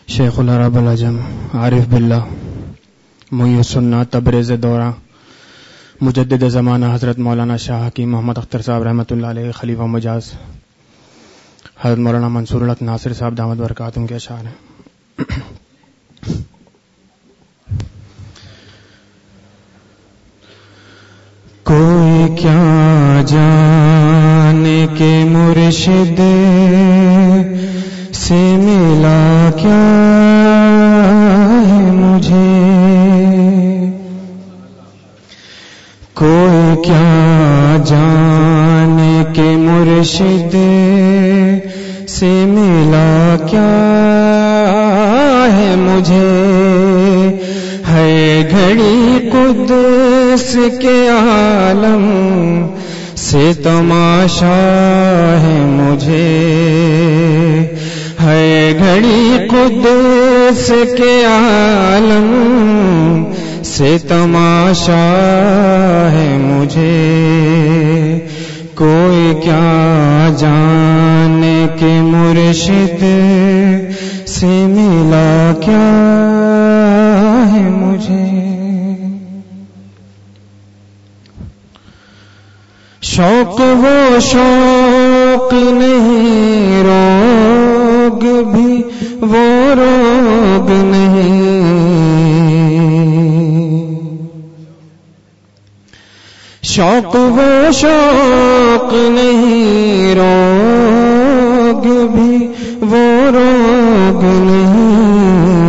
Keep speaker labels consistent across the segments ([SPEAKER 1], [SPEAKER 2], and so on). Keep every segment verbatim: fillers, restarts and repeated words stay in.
[SPEAKER 1] شیخ العرب العجم عارف باللہ محی السنہ تبریز دورہ مجدد زمانہ حضرت مولانا شاہ حکیم محمد اختر صاحب رحمۃ اللہ علیہ خلیفہ مجاز حضرت مولانا منصور الحق ناصر صاحب دامت برکاتہم کے اشعار ہیں.
[SPEAKER 2] کوئی کیا جانے کے مرشد سے ملا کیا ہے مجھے، کوئی کیا جانے کے مرشد سے ملا کیا ہے مجھے، ہے گھڑی قدس کے عالم سے تماشا ہے مجھے، ہے گھڑی قدس کے عالم سے تماشا ہے مجھے، کوئی کیا جانے کے مرشد سے ملا کیا ہے مجھے. شوق وہ شوق نہیں، روگ بھی وہ روگ نہیں، شوق وہ شوق نہیں، روگ بھی وہ روگ نہیں،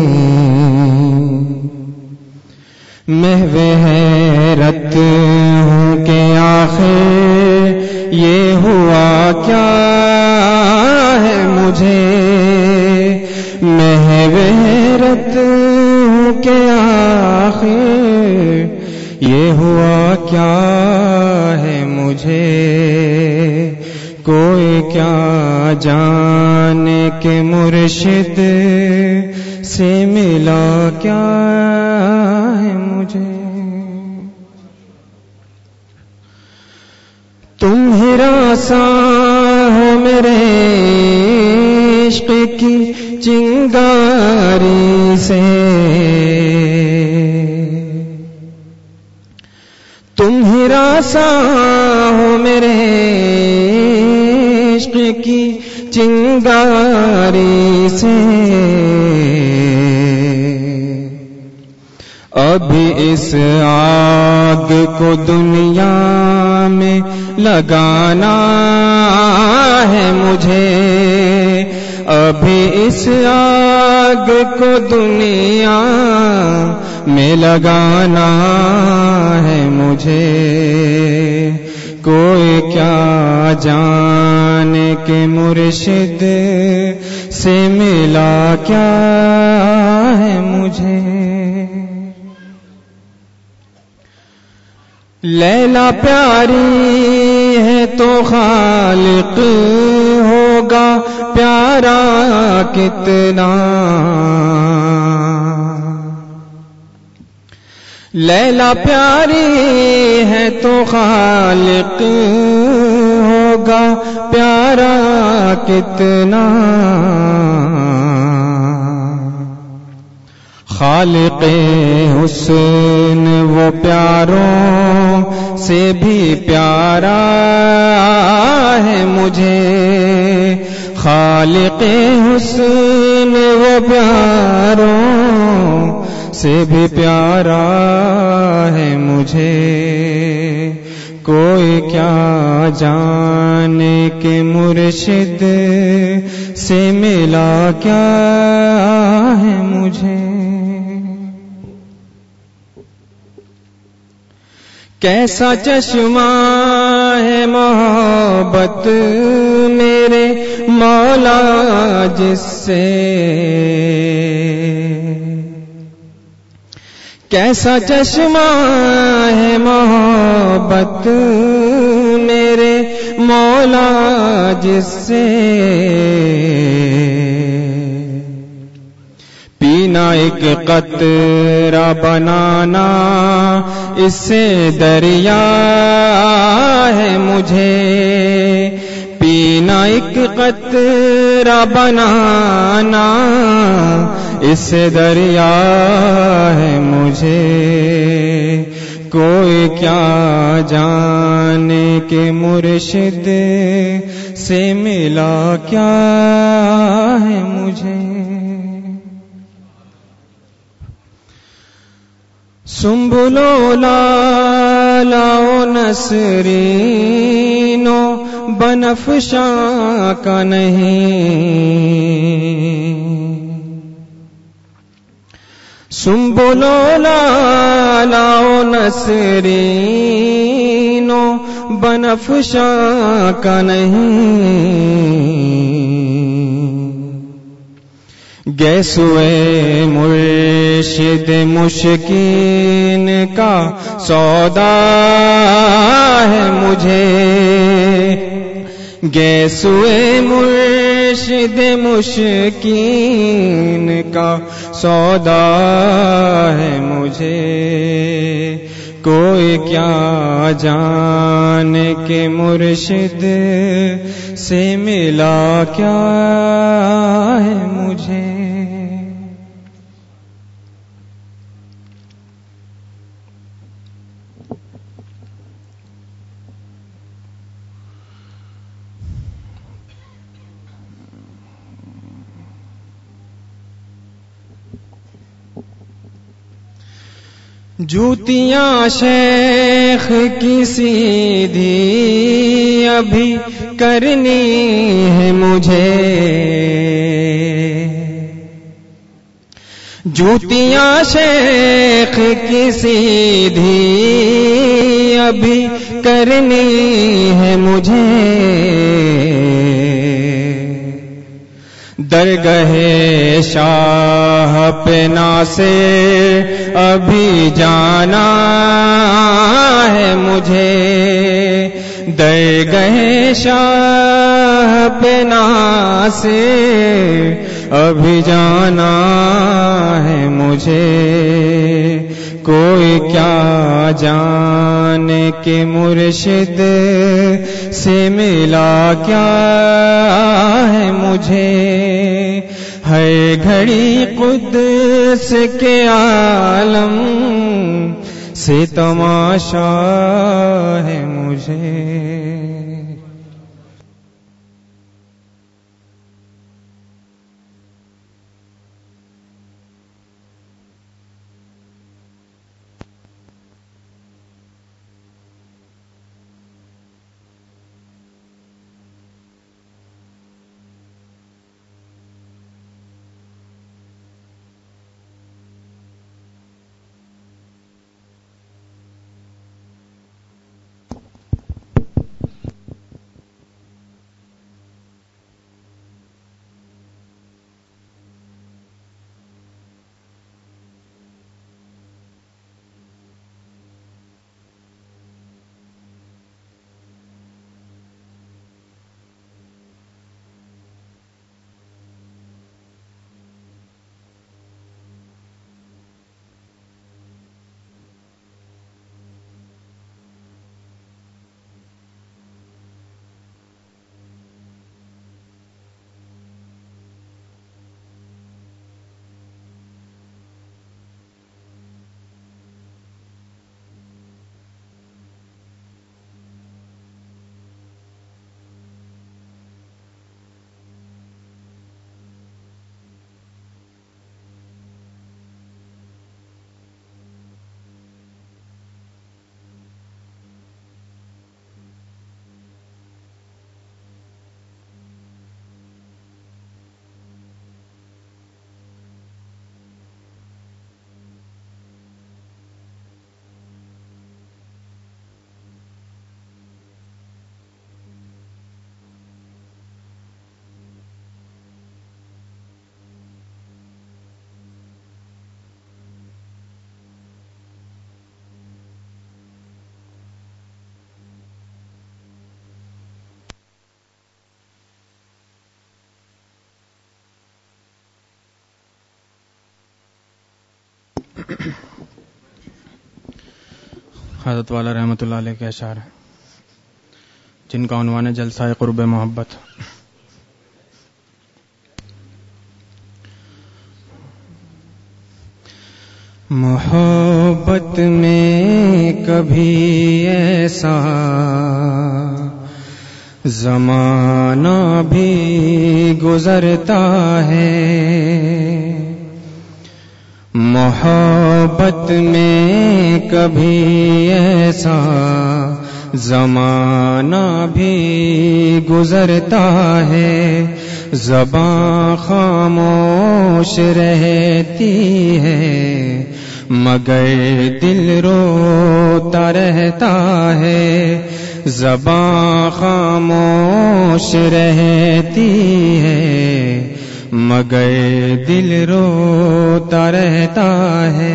[SPEAKER 2] محو حیرت ہوں کہ آخر یہ ہوا کیا ہے مجھے، محو حیرت ہوں کہ آخر یہ ہوا کیا ہے مجھے، کوئی کیا جانے کے مرشد سے ملا کیا ہے مجھے. تم ہی راساں ہو میرے عشق کی چنگاری سے، تم ہی راساں ہو میرے عشق کی چنگاری سے، ابھی اس آگ کو دنیا میں لگانا ہے مجھے، ابھی اس آگ کو دنیا میں لگانا ہے مجھے، کوئی کیا جانے کے مرشد سے ملا کیا ہے مجھے. لیلا پیاری ہے تو خالق ہوگا پیارا کتنا، لیلا پیاری ہے تو خالق ہوگا پیارا کتنا، خالق حسن وہ پیاروں سے بھی پیارا ہے مجھے، خالق حسن وہ پیاروں سے بھی پیارا ہے مجھے، کوئی کیا جانے کے مرشد سے ملا کیا ہے مجھے. کیسا چشمہ ہے محبت میرے مولا جس سے، کیسا چشمہ ہے محبت میرے مولا جس سے، پینا ایک قطرہ بنانا اس سے دریا ہے مجھے، پینا ایک قطرہ بنانا اس دریا ہے مجھے، کوئی کیا جانے کہ مرشد سے ملا کیا ہے مجھے۔ سنبلو لالا نسرینو بنفشاں کا نہیں، سنبلو لالا نسرینو بنفشاں کا نہیں، گیسوئے مرشد مشکین کا سودا ہے مجھے، گیسوئے مرشد مشکین کا سودا ہے مجھے، کوئی کیا جانے کہ مرشد سے ملا کیا ہے مجھے۔ جوتیاں شیخ کی سیدھی ابھی کرنی ہے مجھے، جوتیاں شیخ کی سیدھی ابھی کرنی ہے مجھے، درگاہ شاہ پہ ناصر ابھی جانا ہے مجھے، درگاہ شاہ پہ ناصر ابھی جانا ہے مجھے، کوئی کیا جانے کہ مرشد سے ملا کیا ہے مجھے، ہر گھڑی قدس کے عالم سے تماشا ہے مجھے۔
[SPEAKER 1] حضرت والا رحمۃ اللہ علیہ کے اشعار ہیں جن کا عنوان ہے جلسہ قرب محبت۔
[SPEAKER 2] محبت میں کبھی ایسا زمانہ بھی گزرتا ہے، محبت میں کبھی ایسا زمانہ بھی گزرتا ہے، زباں خاموش رہتی ہے مگر دل روتا رہتا ہے، زباں خاموش رہتی ہے مگر دل روتا رہتا ہے۔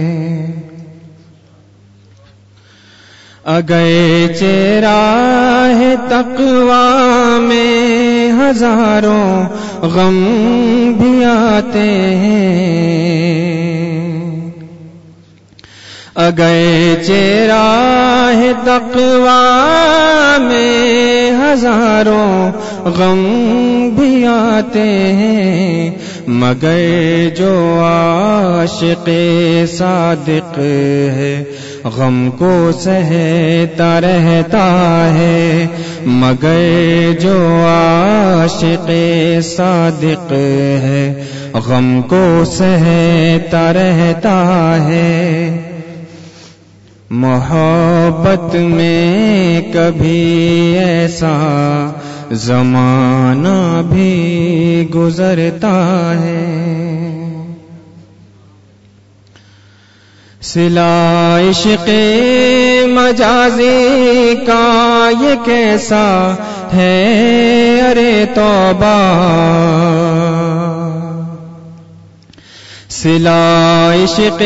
[SPEAKER 2] اگرچہ راہ تقویٰ میں ہزاروں غم بھی آتے ہیں، اگرچہ راہ تقویٰ میں ہزاروں غم بھی آتے ہیں، مگر جو عاشق صادق ہے غم کو سہتا رہتا ہے، مگر جو عاشق صادق ہے غم کو سہتا رہتا ہے۔ محبت میں کبھی ایسا زمانہ بھی گزرتا ہے، صلہ عشق مجازی کا یہ کیسا ہے ارے توبہ، صلہ عشق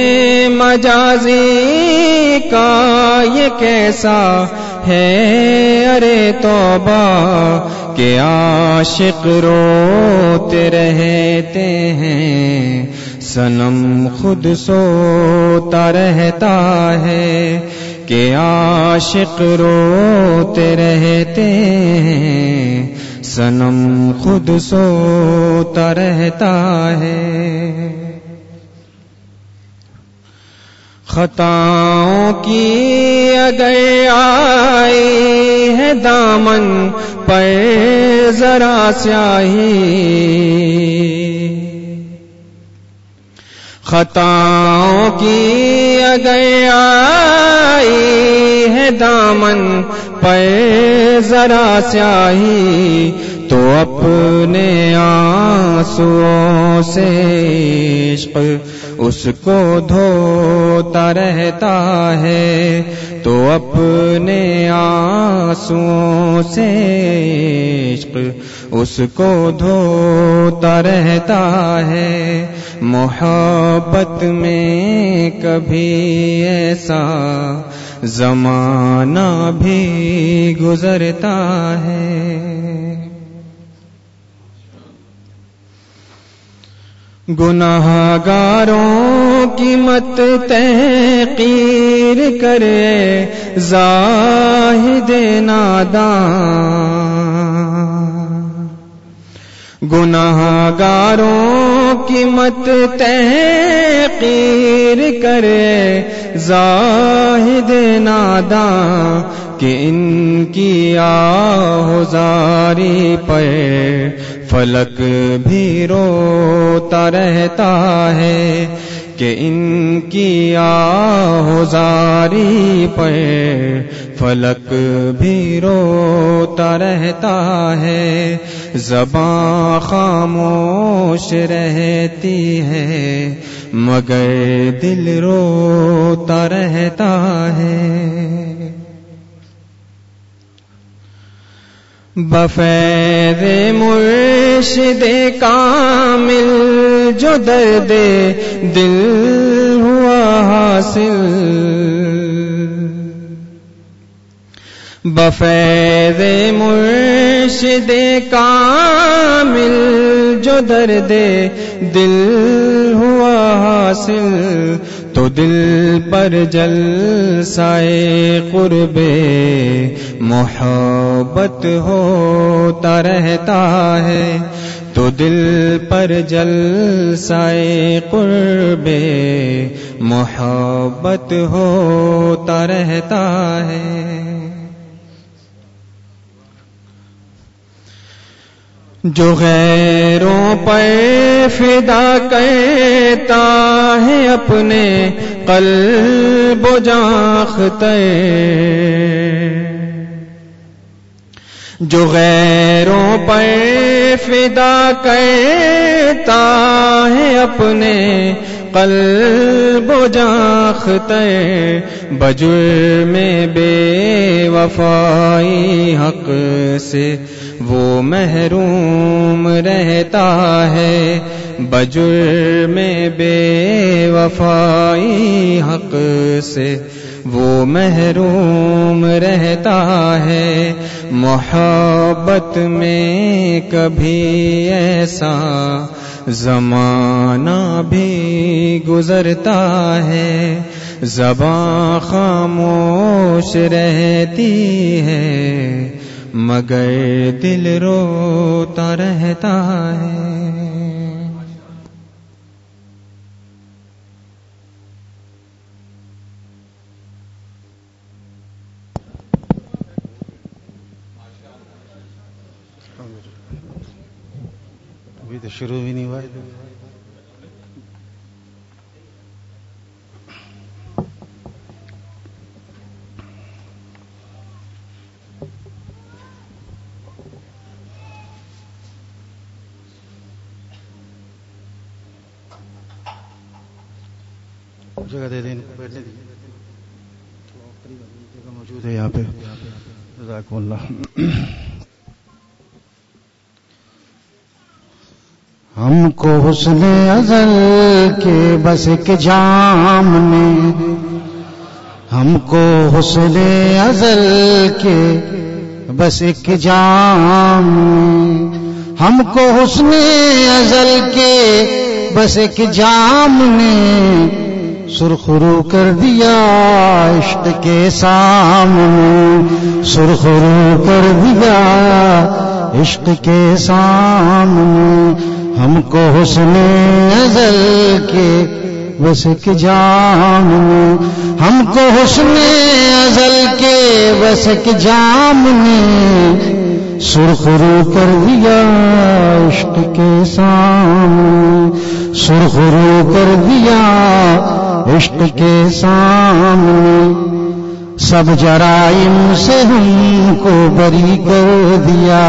[SPEAKER 2] مجازی کا یہ کیسا ہے ارے توبہ، کہ عاشق روتے رہتے ہیں صنم خود سوتا رہتا ہے، کہ عاشق روتے رہتے ہیں صنم خود سوتا رہتا ہے۔ خطاؤں کی اگر آئی ہے دامن پر ذرا سیاہی، خطاؤں کی اگر آئی ہے دامن پر ذرا سیاہی، تو اپنے آنسوؤں سے عشق اس کو دھوتا رہتا ہے، تو اپنے آنسوؤں سے عشق اس کو دھوتا رہتا ہے۔ محبت میں کبھی ایسا زمانہ بھی گزرتا ہے، گناہگاروں کی مت تحقیر کرے زاہد ناداں، گناہگاروں کی مت تحقیر کرے زاہد ناداں، کہ ان کی آہوزاری پر فلک بھی روتا رہتا ہے، کہ ان کی آہوزاری پر فلک بھی روتا رہتا ہے، زباں خاموش رہتی ہے مگر دل روتا رہتا ہے۔ بفیض مرشد کامل جو درد دل ہوا حاصل، بفیض مرشد کامل جو درد دل ہوا حاصل، تو دل پر جلسائے قرب محبت ہوتا رہتا ہے، تو دل پر جلسائے قرب محبت ہوتا رہتا ہے. جو غیروں پر فدا کرتا ہے اپنے قلب و جاختے، جو غیروں پر فدا کرتا ہے اپنے قلب و جاختے، بجرم بے وفائی حق سے وہ محروم رہتا ہے. بجرم بے وفائی حق سے وہ محروم رہتا ہے. محبت میں کبھی ایسا زمانہ بھی گزرتا ہے، زباں خاموش رہتی ہے مگر دل روتا رہتا ہے.
[SPEAKER 3] ابھی تو شروع بھی نہیں ہوا. جگہ دے دیں ان کو بیٹھنے دیجیے، جگہ موجود ہے یہاں پہ. جزاکم اللہ. ہم کو حسن ازل کے بس ایک جام نے، ہم کو حسن ازل کے بس ایک جام نے، ہم کو حسن ازل کے بس ایک جام نے سرخرو کر دیا عشق کے سامنے، سرخرو کر دیا عشق کے سامنے. ہم کو حسن ازل کے بس ایک جام نے، ہم کو حسن ازل کے بس ایک جام نے سرخرو کر دیا عشق کے سامنے، سرخرو کر دیا عشق کے سامنے. سب جرائم سے ہم کو بری کر دیا،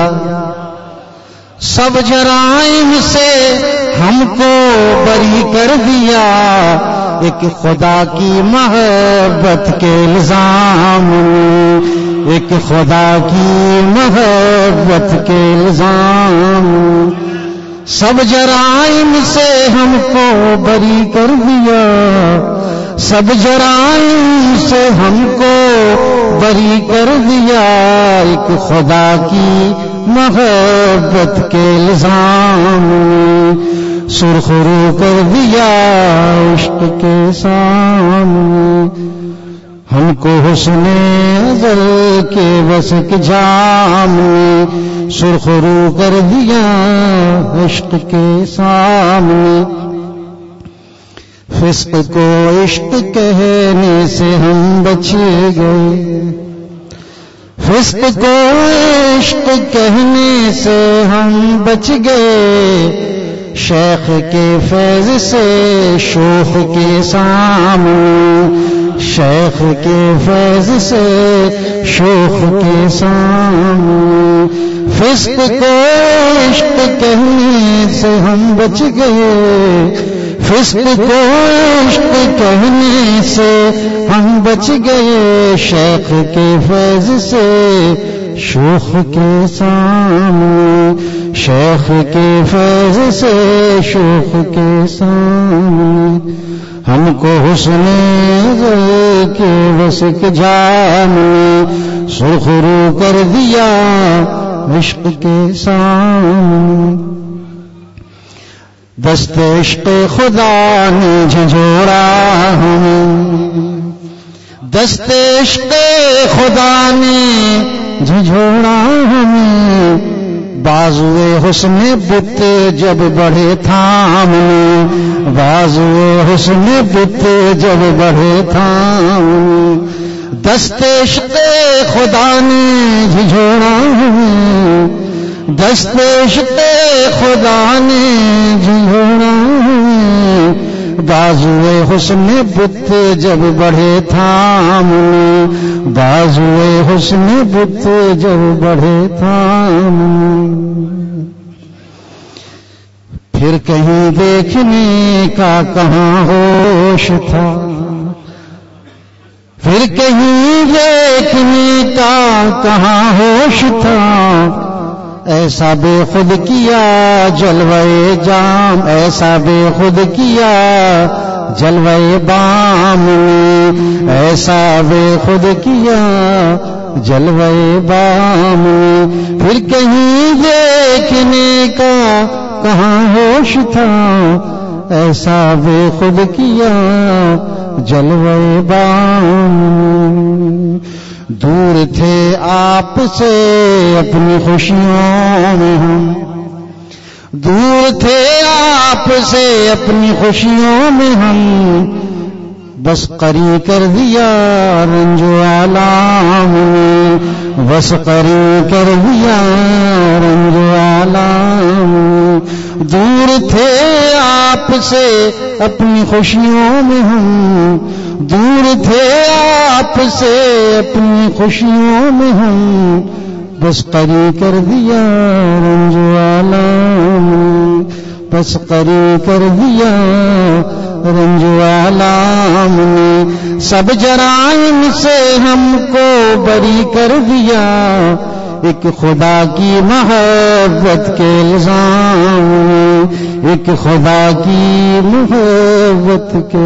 [SPEAKER 3] سب جرائم سے ہم کو بری کر دیا، ایک خدا کی محبت کے الزام، ایک خدا کی محبت کے الزام. سب جرائم سے ہم کو بری کر دیا، سب جرائم سے ہم کو بری کر دیا، ایک خدا کی محبت کے الزام. سرخرو کر دیا عشق کے سامنے. ہم کو حسن ازل کے بس ایک جام نے سرخرو کر دیا عشق کے سامنے. فسق کو عشق کہنے سے ہم بچ گئے، فسق کو عشق کہنے سے ہم بچ گئے، شیخ کے فیض سے شوخ کے سامنے، شیخ کے فیض سے شوخ کے سامنے. فسق کو عشق کہنے سے ہم بچ گئے، فسق کو عشق کہنے سے ہم بچ گئے، شیخ کے فیض سے شوخ کے سامنے، شیخ کے فیض سے شوخ کے سامنے. ہم کو حسن ازل کے بس ایک جام نے سرخرو کر دیا عشق کے سامنے. دست عشق خدا نے جھنجھوڑا ہمیں، دست عشق خدا نے جھنجھوڑا ہمیں، بازوئے حسن بت جب بڑھے تھامنے، بازوئے حسن بت جب بڑھے تھامنے، دست عشق خدا نے جھنجھوڑا ہمیں، دست عشق خدا نے جھنجھوڑا ہمیں، بازوئے حسن بت جب بڑھے تھامنے، بازوئے حسن بت جب بڑھے تھامنے، پھر کہیں دیکھنے کا کہاں ہوش تھا، پھر کہیں دیکھنے کا کہاں ہوش تھا، ایسا بے خود کیا جلوے جام، ایسا بے خود کیا جلوے بام نے، ایسا بے خود کیا جلوے بام نے، پھر کہیں دیکھنے کا کہاں ہوش تھا، ایسا بے خود کیا جلوے بام نے، دور تھے آپ سے اپنی خوشیوں میں ہم، دور تھے آپ سے اپنی خوشیوں میں ہم، بس قری کر دیا رنج و آلام نے، بس قری کر دیا رنج و آلام نے، دور تھے آپ سے اپنی خوشیوں میں ہم، دور تھے آپ سے اپنی خوشیوں میں ہم، بس قری کر دیا رنج و آلام نے، بس قری کر دیا رنج و آلام نے، سب جرائم سے ہم کو بری کر دیا ایک خدا کی محبت کے الزام نے، ایک خدا کی محبت کے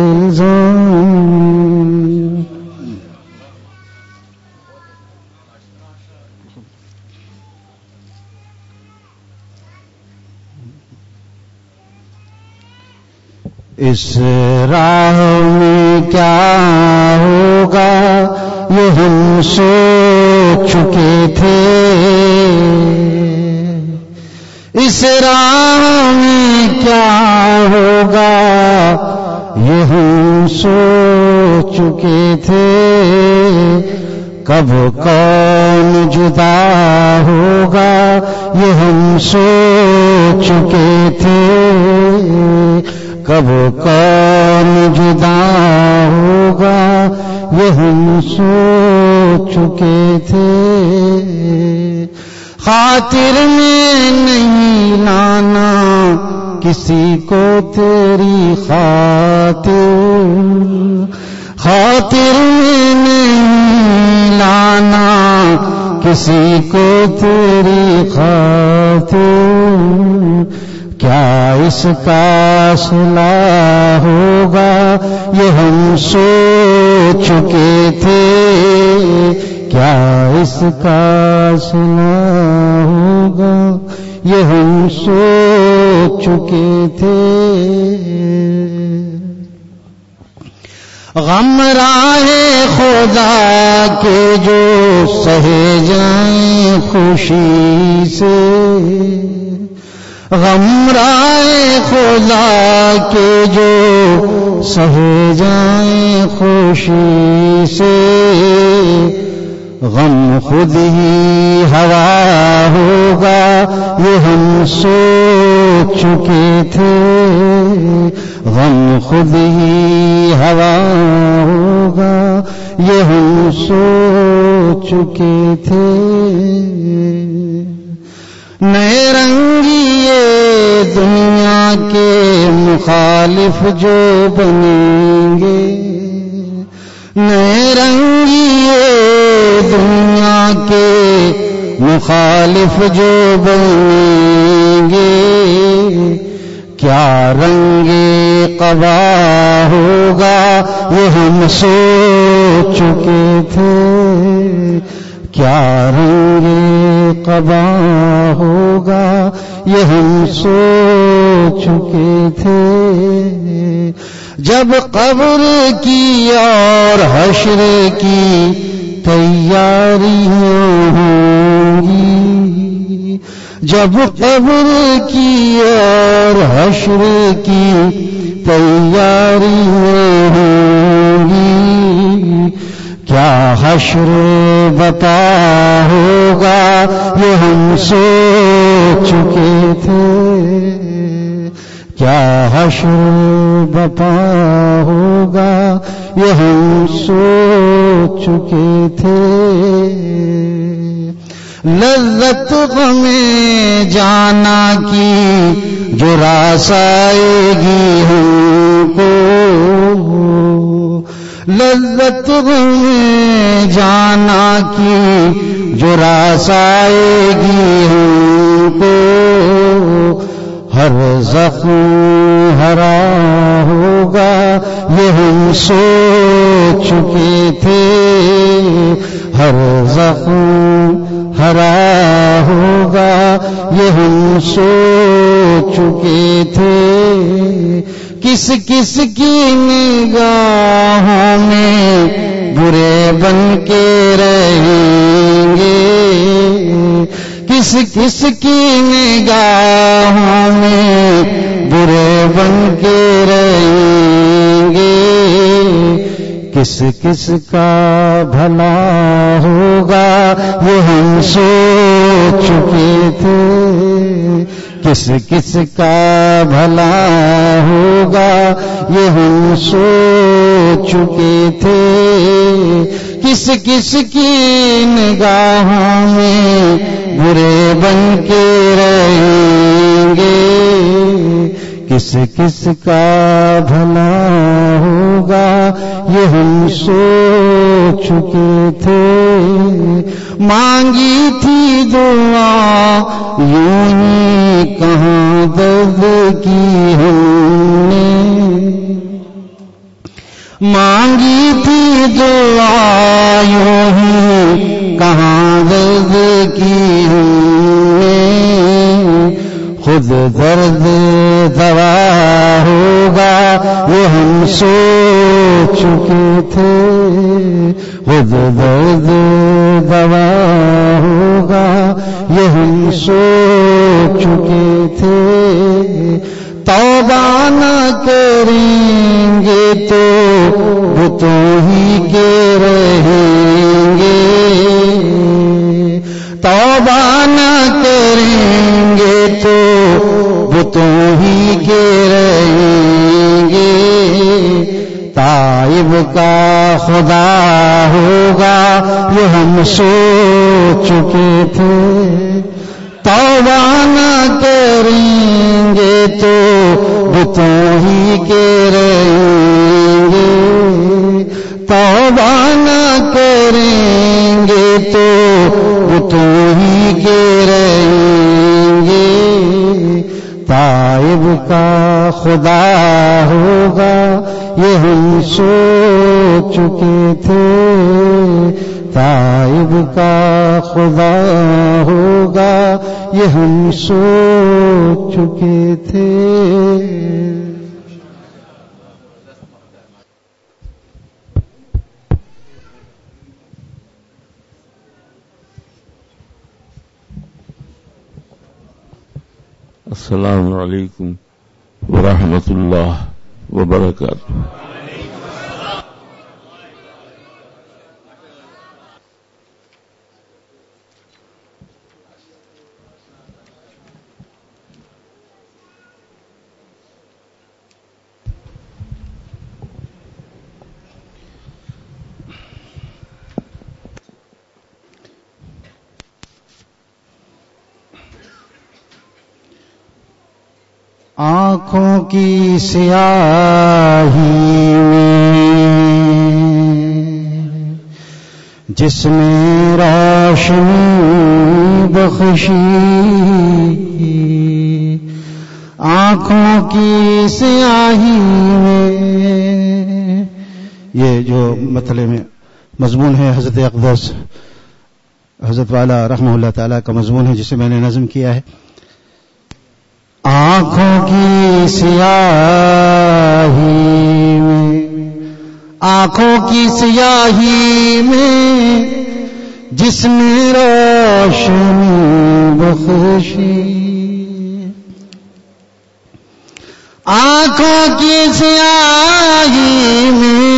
[SPEAKER 3] الزام۔ اس راہ میں کیا ہوگا یہ ہم سوچ چکے تھے، اس راہ میں کیا ہوگا یہ ہم سوچ چکے تھے، کب کون جدا ہوگا یہ ہم سوچ چکے تھے، کب کون جدا ہوگا یہ ہم سوچ چکے تھے، خاطر میں نہیں لانا کسی کو تیری خاطر، خاطر میں نہیں لانا کسی کو تیری خاطر، کیا اس کا صلح ہوگا یہ ہم سوچ چکے تھے، کیا اس کا صلح ہوگا یہ ہم سوچ چکے تھے، غم راہ خدا کے جو سہے جائیں خوشی سے، غم رائے خدا کے جو سہے جائیں خوشی سے، غم خود ہی ہوا ہوگا یہ ہم سوچ چکے تھے، غم خود ہی ہوا ہوگا یہ ہم سوچ چکے تھے، نئے رنگیے دنیا کے مخالف جو بنیں گے، نئے رنگیے دنیا کے مخالف جو بنیں گے، کیا رنگ قبا ہوگا یہ ہم سوچ چکے تھے، کیا رنگ قبا ہوگا یہ ہم سوچ چکے تھے، جب قبر کی اور حشر کی تیاریاں ہوں گی، جب قبر کی اور حشر کی تیاریاں ہوں گی، کیا حشر بتا ہوگا یہ ہم سوچ چکے تھے، کیا حشر بتا ہوگا یہ ہم سوچ چکے تھے۔ لذت غمیں جانا کی جو راس آئے گی ہم کو، لذت غمیں جانا کی جو راس آئے گی ہم کو، ہر زخم ہرا ہوگا یہ ہم سوچ چکے تھے، ہر زخم ہرا ہوگا یہ ہم سوچ چکے تھے۔ کس کس کی نگاہوں میں برے بن کے رہیں گے، کس کس کی نگاہوں میں برے بن کے رہیں گے، کس کس کا بھلا ہوگا یہ ہم سوچ چکے تھے، کس کس کا بھلا ہوگا یہ ہم سوچ چکے تھے۔ کس کس کی نگاہوں میں برے بن کے رہیں گے، کس کس کا بھلا ہوگا یہ ہم سوچ چکے تھے۔ مانگی تھی دعا یوں ہی کہاں درد کی ہم نے، مانگی تھی دعا یوں ہی کہاں درد کی ہم نے، خود درد دوا ہوگا یہ ہم سوچ چکے تھے، خود درد دوا ہوگا یہ ہم سوچ چکے تھے۔ توبہ نہ کریں گے تو بتوں ہی کے رہیں گے، توبہ نہ کریں گے تو بتوں ہی کے رہیں گے، تائب کا خدا ہوگا یہ ہم سوچ چکے تھے، توبہ نہ کریں گے تو بتوں ہی کے رہیں گے، توبہ نہ کریں گے تو بتوں ہی کے رہیں گے، تائب کا خدا ہوگا یہ ہم سوچ چکے تھے، تائب کا خدا ہوگا یہ ہم سوچ چکے تھے۔
[SPEAKER 4] السلام علیکم ورحمۃ اللہ وبرکاتہ۔
[SPEAKER 3] آنکھوں کی سیاہی میں جس میں روشنی بخشی، آنکھوں کی سیاہی میں، یہ جو مطلب میں مضمون ہے حضرت اقدس حضرت والا رحمہ اللہ تعالیٰ کا مضمون ہے جسے میں نے نظم کیا ہے۔ آنکھوں کی سیاہی میں، آنکھوں کی سیاہی میں
[SPEAKER 5] جس نے روشنی بخشی آنکھوں کی سیاہی میں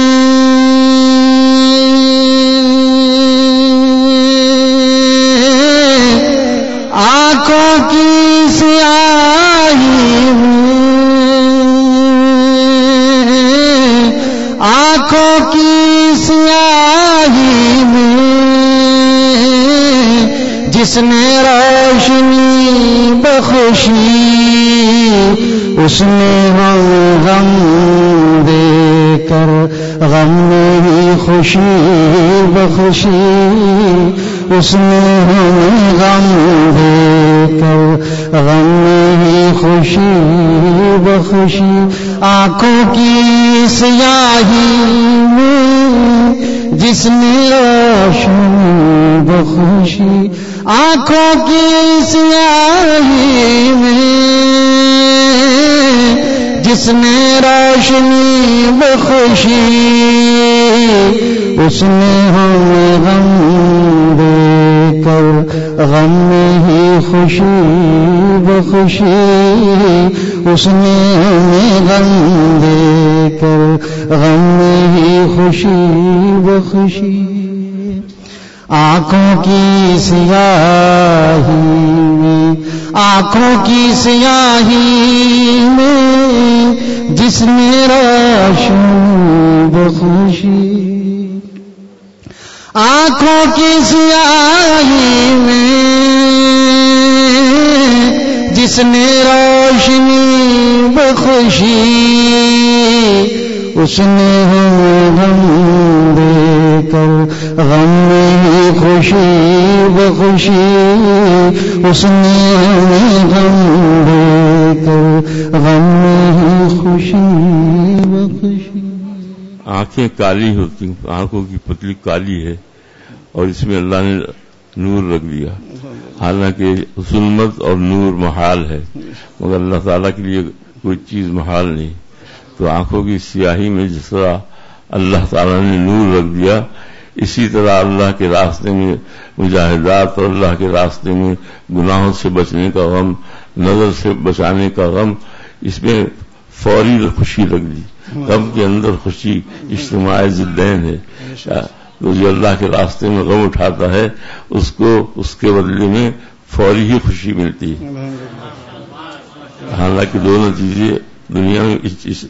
[SPEAKER 5] آنکھوں کی سیاہی میں آنکھوں کی سیاہی میں جس نے روشنی بخشی اس نے ہم غم دے کر غم میں ہی خوشی بخشی اس نے ہم غم دے کر غم میں ہی خوشی بخشی آنکھوں کی سیاہی میں جس نے روشنی بخشی آنکھوں کی سیاہی میں جس نے روشنی بخشی اس نے ہم غم دے کر غم میں ہی خوشی بخشی اس نے ہمیں غم دے کر غم میں ہی خوشی بخشی آنکھوں کی سیاہی میں آنکھوں کی سیاہی میں جس نے روشنی بخشی آنکھوں کی سیاہی میں جس نے روشنی بخشی اس نے ہمیں غم دے کر غم میں ہی خوشی بخشی اس نے ہمیں غم دے کر غم میں ہی خوشی بخشی
[SPEAKER 4] آنکھیں کالی ہوتی ہیں آنکھوں کی پتلی کالی ہے اور اس میں اللہ نے نور رکھ دیا حالانکہ ظلمت اور نور محال ہے مگر اللہ تعالیٰ کے لیے کوئی چیز محال نہیں تو آنکھوں کی سیاہی میں جس طرح اللہ تعالیٰ نے نور رکھ دیا اسی طرح اللہ کے راستے میں مجاہدات اور اللہ کے راستے میں گناہوں سے بچنے کا غم نظر سے بچانے کا غم اس میں فوری خوشی رکھ دی غم کے اندر خوشی اجتماع ضدین ہے تو جو اللہ کے راستے میں غم اٹھاتا ہے اس کو اس کے بدلے میں فوری ہی خوشی ملتی ہے حالانکہ دونوں چیزیں دنیا میں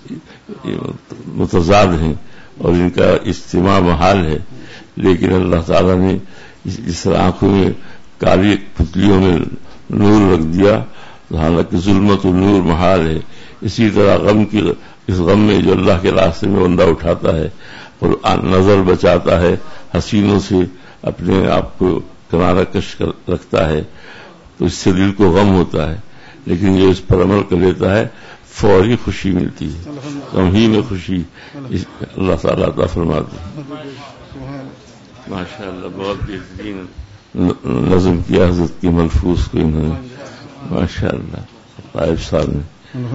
[SPEAKER 4] متضاد ہیں اور ان کا اجتماع محال ہے لیکن اللہ تعالیٰ نے اس طرح آنکھوں میں کالی پتلیوں میں نور رکھ دیا حالانکہ ظلمت و نور محال ہے اسی طرح غم کی اس غم میں جو اللہ کے راستے میں بندہ اٹھاتا ہے اور نظر بچاتا ہے حسینوں سے اپنے آپ کو کنارہ کش رکھتا ہے تو اس سے دل کو غم ہوتا ہے لیکن جو اس پر عمل کر لیتا ہے فوری خوشی ملتی ہے غم ہی میں خوشی اللہ تعالیٰ عطا فرماتے ہیں ماشاء اللہ بہت بہترین نظم کیا حضرت کی ملفوظ کو انہوں نے ماشاء اللہ طائب صاحب نے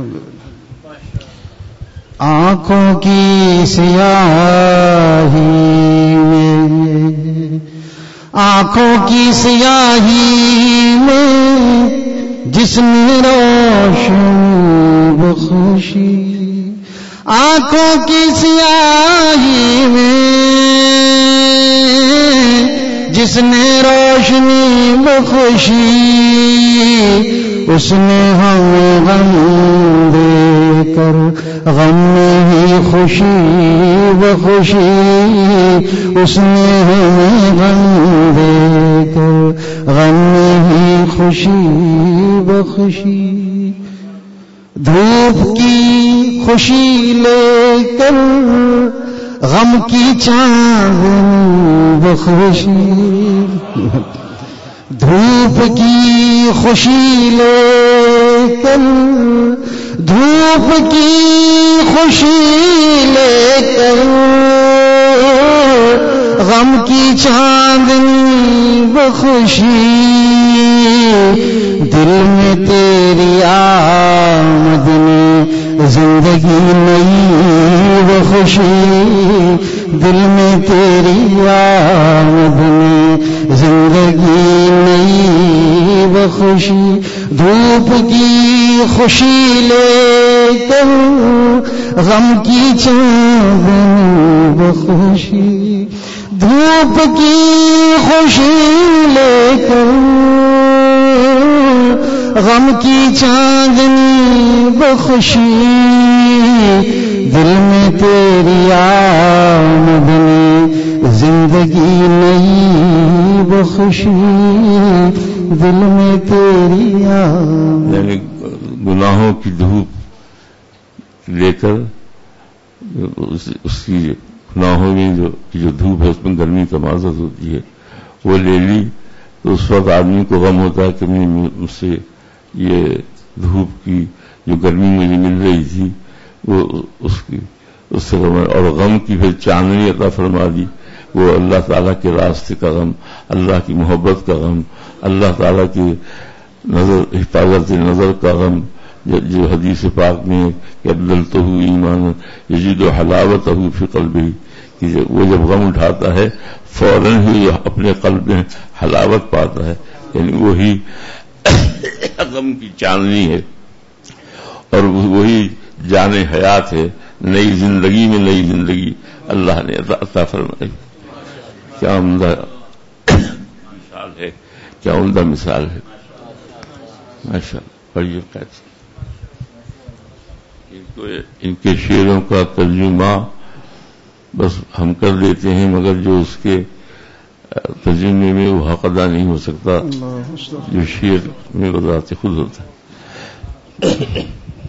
[SPEAKER 5] آنکھوں کی سیاہی میں آنکھوں کی سیاہی میں جس نے روشنی بخشی آنکھوں کی سیاہی میں جس نے روشنی بخشی اس نے ہمیں غم دے کر غم میں ہی خوشی بخشی اس نے ہمیں غم دے کر غم میں ہی خوشی بخشی دھوپ کی خوشی لے کر غم کی چاندنی بخشی دھوپ کی خوشی لے کر دھوپ کی خوشی لے کر غم کی چاندنی بخشی دل میں تیری آمد نے زندگی نئی بخوشی دل میں تیری آمد نے زندگی نئی بخوشی دھوپ کی خوشی لے کر غم کی چاندنی بخوشی دھوپ کی خوشی لے کر غم کی چاندنی بخوشی دل میں تیری آمد نے زندگی نئی بخوشی دل میں تیری آمد
[SPEAKER 4] یعنی گناہوں کی دھوپ لے کر اس کی گناہوں میں جو جو دھوپ ہے اس میں گرمی کا معذت ہوتی ہے وہ لے لی تو اس وقت آدمی کو غم ہوتا ہے کہ مجھ سے یہ دھوپ کی جو گرمی مجھے مل رہی تھی وہ اس کی اس سے غم، اور غم کی پھر چاندنی عطا فرما دی، وہ اللہ تعالیٰ کے راستے کا غم، اللہ کی محبت کا غم، اللہ تعالیٰ کی نظر حفاظت نظر کا غم، جو حدیث پاک میں کہ ابدلتہ ایمان یجد حلاوتہ فی قلبہ، کہ وہ جب غم اٹھاتا ہے فوراً ہی اپنے قلب میں حلاوت پاتا ہے، یعنی وہی غم کی چاندنی ہے اور وہی جان حیات ہے، نئی زندگی میں نئی زندگی اللہ نے عطا فرمائی۔ کیا عمدہ مثال ہے، کیا عمدہ مثال ہے، ماشاء اللہ۔ پڑھیے ان کے شعروں کا ترجمہ بس ہم کر دیتے ہیں، مگر جو اس کے ترجمے میں وہ حق ادا نہیں ہو سکتا جو شعر میں بذات خود ہوتا ہے۔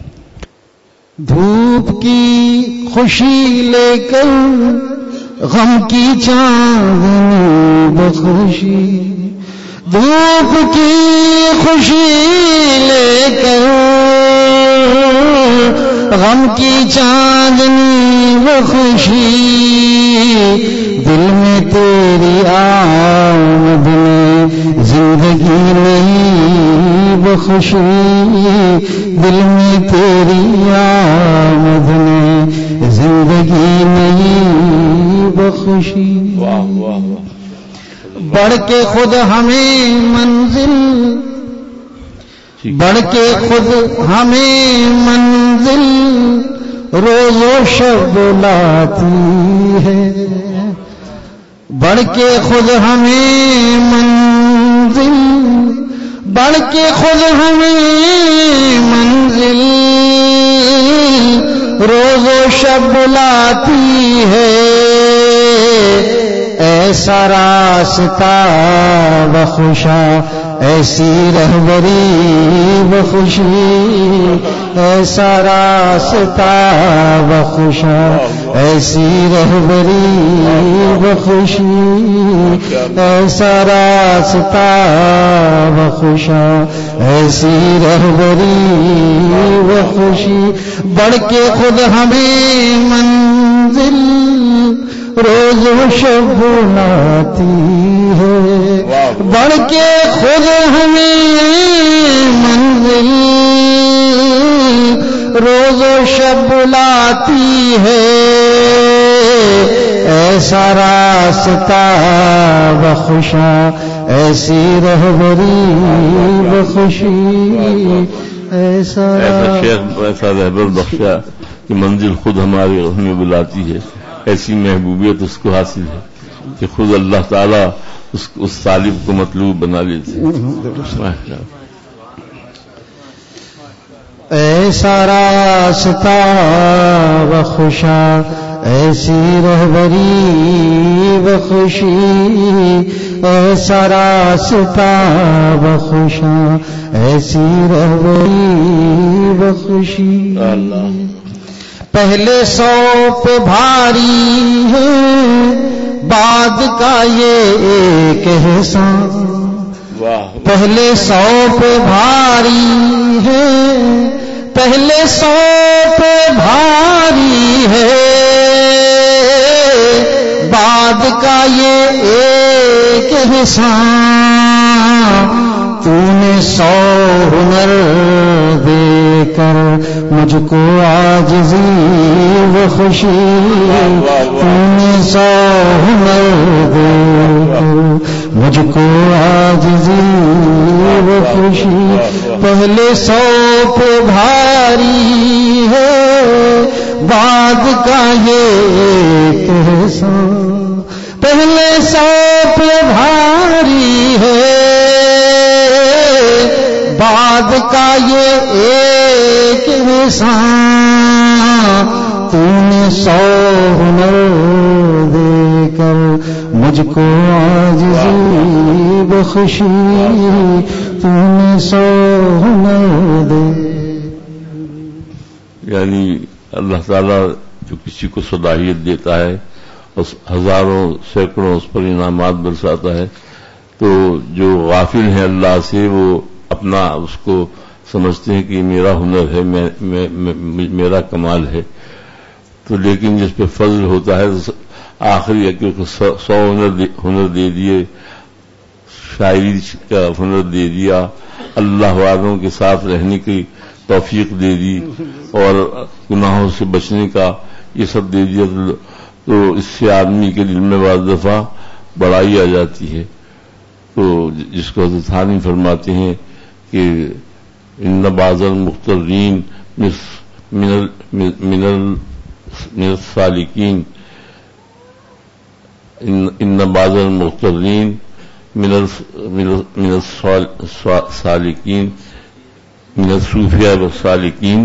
[SPEAKER 5] دھوپ کی خوشی لے کر غم کی چاندنی بخوشی، دھوپ کی خوشی لے کر غم کی چاندنی بخوشی دل میں تیری آمد نے زندگی نئی بخوشی، دل میں تیری آمد نے زندگی نئی بخوشی۔
[SPEAKER 4] واہ واہ واہ،
[SPEAKER 5] بڑھ کے خود ہمیں منزل، بڑھ کے خود ہمیں منزل روز و شب لاتی ہے، بڑھ کے خود ہمیں منزل، بڑھ کے خود ہمیں منزل روز و شب لاتی ہے، ایسا راستہ بخوشا ایسی رہبری بخوشی، ایسا راستہ بخوشا ایسی رہبری بخوشی، ایسا راستہ بخوشا ایسی رہبری بخوشی، بڑھ کے خود ہمیں منزل روز و شب لاتی ہے، بڑھ کے خود ہمیں منزل روز و شب لاتی ہے، ایسا راستہ بخوشا ایسی رہبری بخوشی، ایسا
[SPEAKER 4] شیخ ایسا رہبر بخشا کہ منزل خود ہماری ہمیں بلاتی ہے، ایسی محبوبیت اس کو حاصل ہے کہ خود اللہ تعالیٰ اس اس طالب کو مطلوب بنا لیتے ہیں۔
[SPEAKER 5] ایسا راستہ بخوشا ایسی رہبری بخوشی، ایسا راستہ بخوشا ایسی رہبری بخوشی، پہلے سو پہ بھاری ہے بعد کا یہ ایک احسان، پہلے سو پہ بھاری ہے، پہلے سو پہ بھاری ہے بعد کا یہ ایک احسان، تو نے سو ہنر دے کر مجھ کو عاجزی و خوشی تو نے سو ہنر دے کر، مجھ کو عاجزی و خوشی پہلے سو پہ بھاری ہے، بعد کا یہ احسان، پہلے سو پہ بھاری ہے، بعد کا یہ ایک احسان، تو نے سو ہنر دے کر مجھ کو عاجزی بخشی، تو نے سو ہنر دے۔
[SPEAKER 4] یعنی اللہ تعالیٰ جو کسی کو صلاحیت دیتا ہے، ہزاروں سینکڑوں اس پر انعامات برساتا ہے، تو جو غافل ہیں اللہ سے وہ اپنا اس کو سمجھتے ہیں کہ میرا ہنر ہے، میں, میں, میں, میرا کمال ہے، تو لیکن جس پہ فضل ہوتا ہے آخری کہ سو ہنر دے, ہنر دے دیے، شاعری کا ہنر دے دیا، اللہ والوں کے ساتھ رہنے کی توفیق دے دی، اور گناہوں سے بچنے کا یہ سب دے دیا، تو اس سے آدمی کے دل میں بعض دفعہ بڑائی آ جاتی ہے، تو جس کو حضرت ثانی فرماتے ہیں کہ ان بعض المخترین من السالکین، ان بعض المخترین من السالکین من الصوفیاء والسالکین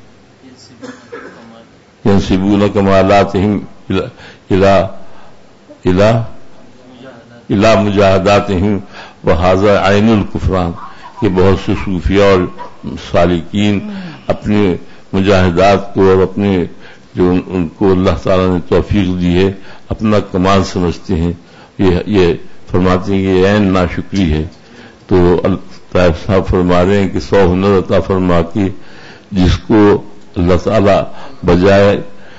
[SPEAKER 4] ینسبون کمالاتہم الى الى الى مجاہداتہم وہذا عین الکفران، کہ بہت سے صوفیاء اور سالکین اپنے مجاہدات کو اور اپنے جو ان کو اللہ تعالیٰ نے توفیق دی ہے اپنا کمال سمجھتے ہیں، یہ یہ فرماتے ہیں کہ عین ناشکری ہے۔ تو طائف صاحب فرما رہے ہیں کہ سو ہنر عطا فرما کے جس کو اللہ تعالیٰ بجائے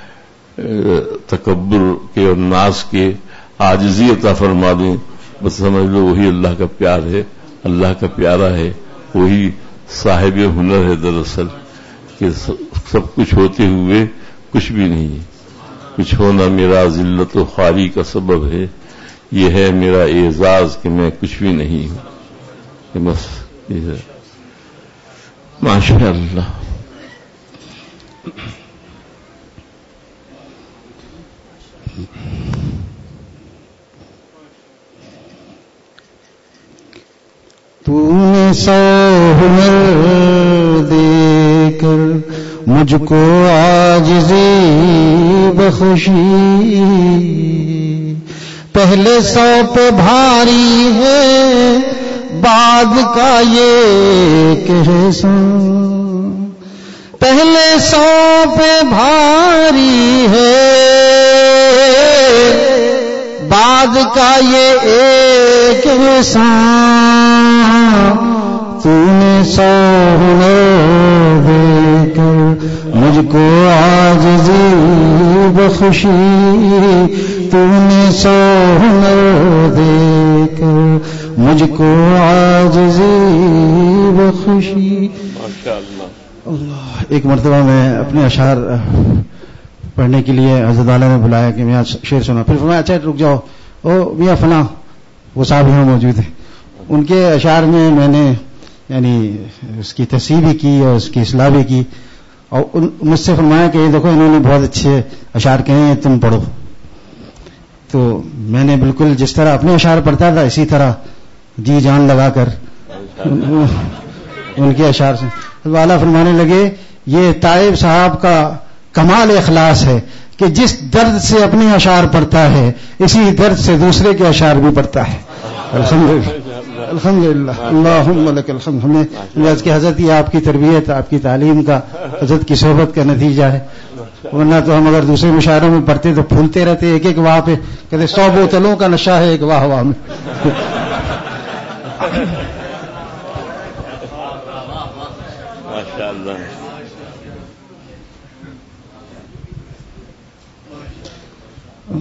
[SPEAKER 4] تکبر کے اور ناز کے عاجزی عطا فرما دیں، بس سمجھ لو وہی اللہ کا پیار ہے، اللہ کا پیارا ہے، وہی صاحب ہنر ہے دراصل، کہ سب کچھ ہوتے ہوئے کچھ بھی نہیں ہے، کچھ ہونا میرا ذلت و خواری کا سبب ہے، یہ ہے میرا اعزاز کہ میں کچھ بھی نہیں ہوں، بس یہ ہے۔ ماشاء اللہ۔
[SPEAKER 5] تو نے سو ہنر دے کر مجھ کو عاجزی بخشی، پہلے سو پہ بھاری ہے، بعد کا یہ احسان، پہلے سو پہ بھاری ہے، بعد کا یہ ایک احسان، تو نے سو ہنر دے کر مجھ کو عاجزی بخشی، تو نے سو ہنر دے کر مجھ کو عاجزی بخشی۔
[SPEAKER 3] اللہ۔ ایک مرتبہ میں اپنے اشعار پڑھنے کے لیے حضرت والا نے بلایا کہ میں شعر سنا، پھر فرمایا اچھا رک جاؤ، او میاں فلاں وہ صاحب یہاں موجود ہیں، ان کے اشعار میں میں نے یعنی اس کی تصحیح بھی کی اور اس کی اصلاح بھی کی، اور مجھ سے فرمایا کہ یہ دیکھو انہوں نے بہت اچھے اشعار کہے ہیں، تم پڑھو۔ تو میں نے بالکل جس طرح اپنے اشعار پڑھتا تھا اسی طرح جی جان لگا کر ان کے اشعار سے والا فرمانے لگے، یہ طائب صاحب کا کمال اخلاص ہے کہ جس درد سے اپنے اشعار پڑھتا ہے اسی درد سے دوسرے کے اشعار بھی پڑھتا ہے۔ الحمدللہ الحمدللہ اللہم لک الحمد۔ ہمیں نیاز کی حضرت یہ آپ کی تربیت، آپ کی تعلیم کا، حضرت کی صحبت کا نتیجہ ہے، ورنہ تو ہم اگر دوسرے مشاعروں میں پڑھتے تو پھولتے رہتے ایک ایک واہ پہ، کہتے سو بوتلوں کا نشہ ہے ایک واہ واہ میں۔
[SPEAKER 4] ماشاءاللہ۔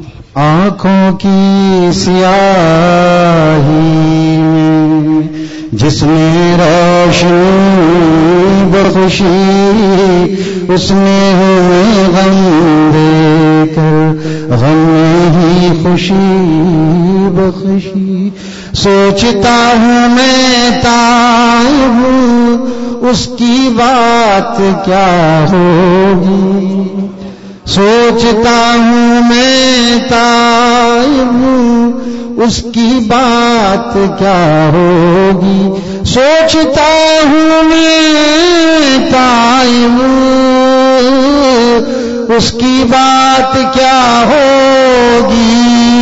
[SPEAKER 5] آنکھوں کی سیاہی میں جس نے روشنی بخشی اس نے ہمیں غم دے کر غم میں ہی خوشی بخشی. سوچتا ہوں میں تائب اس کی بات کیا ہوگی. سوچتا ہوں میں تائب اس کی بات کیا ہوگی. سوچتا ہوں میں تائب اس کی بات کیا ہوگی.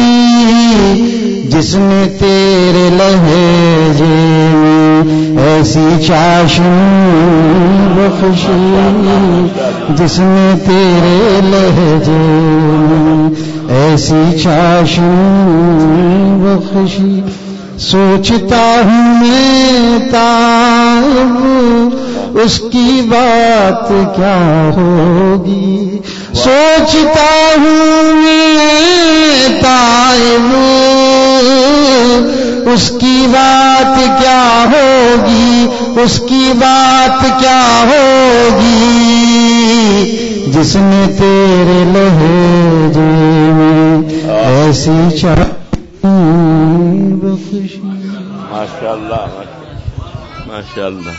[SPEAKER 5] جس نے تیرے لہجے میں ایسی چاشنی بخشی جس نے تیرے لہجے میں ایسی چاشنی بخشی. سوچتا ہوں میں تائب اس کی بات کیا ہوگی. سوچتا ہوں میں تائب اس کی بات کیا ہوگی. اس کی بات کیا ہوگی. جس نے تیرے لہجے میں ایسی چاشنی بخشی.
[SPEAKER 4] ماشاء اللہ ماشاء اللہ.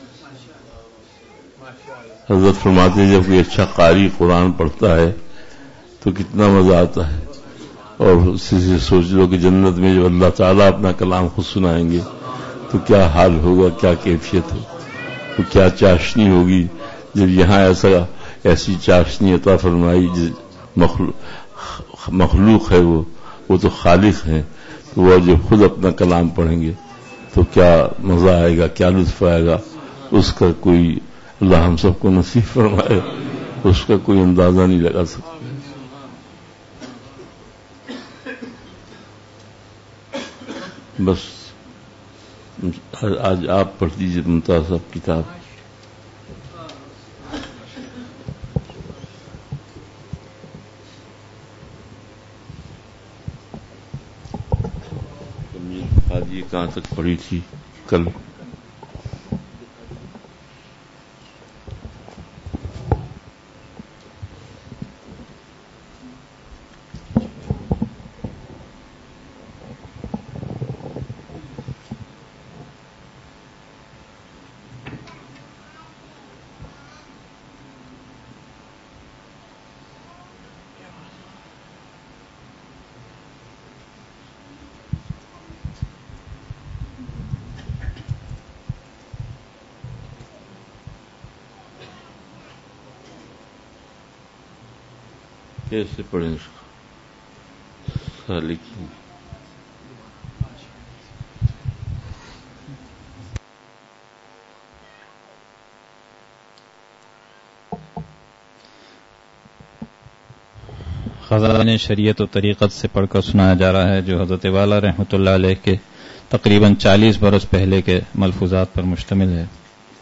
[SPEAKER 4] حضرت فرماتے ہیں جب کوئی اچھا قاری قرآن پڑھتا ہے تو کتنا مزہ آتا ہے. اور اسی سے سوچ لو کہ جنت میں جو اللہ تعالیٰ اپنا کلام خود سنائیں گے تو کیا حال ہوگا, کیا کیفیت ہو, تو کیا چاشنی ہوگی. جب یہاں ایسا ایسی چاشنی عطا فرمائی مخلوق, مخلوق ہے وہ وہ تو خالق ہیں, تو وہ جو خود اپنا کلام پڑھیں گے تو کیا مزہ آئے گا, کیا لطف آئے گا. اس کا کوئی اللہ ہم سب کو نصیب فرمائے, اس کا کوئی اندازہ نہیں لگا سکتا. بس آج آپ پڑھ دیجیے ممتاز صاحب کتاب. آج یہ کہاں تک پڑھی تھی کل؟ کیسے پڑھیں اس کو سالکین؟
[SPEAKER 6] خزانہ شریعت و طریقت سے پڑھ کر سنایا جا رہا ہے جو حضرت والا رحمۃ اللہ علیہ کے تقریباً چالیس برس پہلے کے ملفوظات پر مشتمل ہے.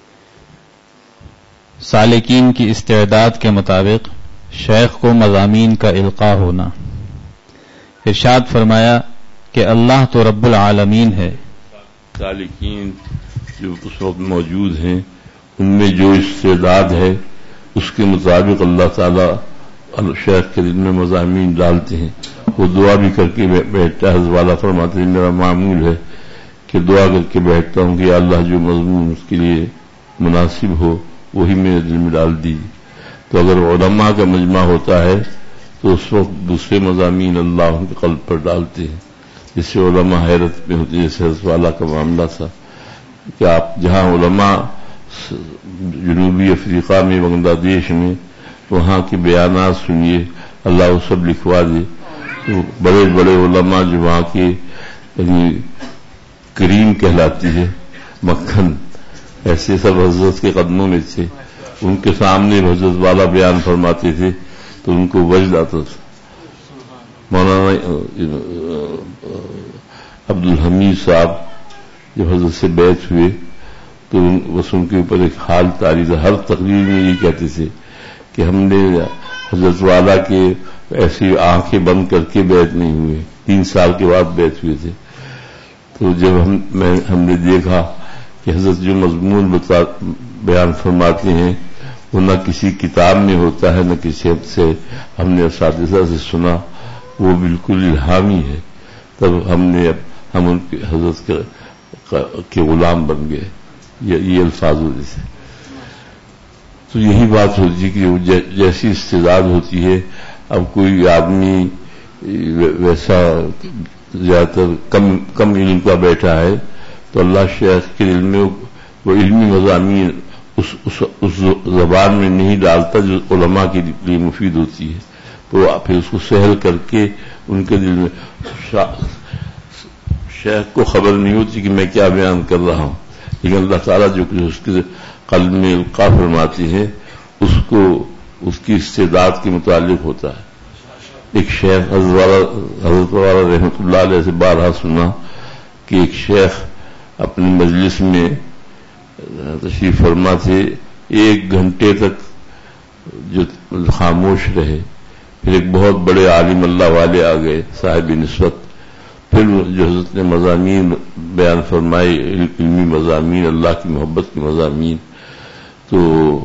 [SPEAKER 6] سالکین کی استعداد کے مطابق شیخ کو مضامین کا القاء ہونا. ارشاد فرمایا کہ اللہ تو رب العالمین ہے.
[SPEAKER 4] سالکین جو اس وقت موجود ہیں ان میں جو استعداد ہے اس کے مطابق اللہ تعالیٰ شیخ کے دل میں مضامین ڈالتے ہیں. وہ دعا بھی کر کے بیٹھتا ہے. حضرت والا فرماتے ہیں میرا معمول ہے کہ دعا کر کے بیٹھتا ہوں کہ اللہ جو مضمون اس کے لیے مناسب ہو وہی میرے دل میں ڈال دیجیے. تو اگر علماء کا مجمع ہوتا ہے تو اس وقت دوسرے مضامین اللہ ان کے قلب پر ڈالتے ہیں. جس سے علماء حیرت میں ہوتے ہیں. جیسے حضرت والا کا معاملہ تھا کہ آپ جہاں علماء جنوبی افریقہ میں بنگلہ دیش میں وہاں کے بیانات سنیے اللہ وہ سب لکھوا دے. تو بڑے بڑے علماء جو وہاں کے یعنی کریم کہلاتی ہے مکھن ایسے سب حضرت کے قدموں میں تھے. ان کے سامنے حضرت والا بیان فرماتے تھے تو ان کو وجد آتا تھا. مولانا عبد الحمید صاحب جب حضرت سے بیعت ہوئے تو بس ان کے اوپر ایک حال طاری تھا. ہر تقریر میں یہ کہتے تھے کہ ہم نے حضرت والا کے ایسی آنکھیں بند کر کے بیعت نہیں ہوئے. تین سال کے بعد بیعت ہوئے تھے. تو جب ہم میں ہم نے دیکھا کہ حضرت جو مضمون بتا بیان فرماتے ہیں وہ نہ کسی کتاب میں ہوتا ہے نہ کسی حد سے ہم نے اساتذہ سے سنا، وہ بالکل الہامی ہے. تب ہم نے ہم ان کے حضرت کے, کے غلام بن گئے. یہ الفاظ ہوتے تھے. تو یہی بات ہوتی ہے کہ جیسی استعداد ہوتی ہے. اب کوئی آدمی ویسا زیادہ تر کم کم علم کا بیٹھا ہے تو اللہ شیخ کے علم میں وہ علمی مضامین اس, اس, اس زبان میں نہیں ڈالتا جو علماء کے لیے مفید ہوتی ہے. تو پھر اس کو سہل کر کے ان کے دل میں شیخ کو خبر نہیں ہوتی کہ میں کیا بیان کر رہا ہوں، لیکن اللہ تعالیٰ جو کچھ اس کے قلب میں القاء فرماتی ہے اس کو اس کی استعداد کے متعلق ہوتا ہے. ایک شیخ حضرت والا رحمۃ اللہ علیہ سے بارہا سنا کہ ایک شیخ اپنی مجلس میں تشریف فرما تھے، ایک گھنٹے تک جو خاموش رہے. پھر ایک بہت بڑے عالم اللہ والے آ گئے صاحب نسبت. پھر جو حضرت نے مضامین بیان فرمائے، علمی مضامین، اللہ کی محبت کے مضامین، تو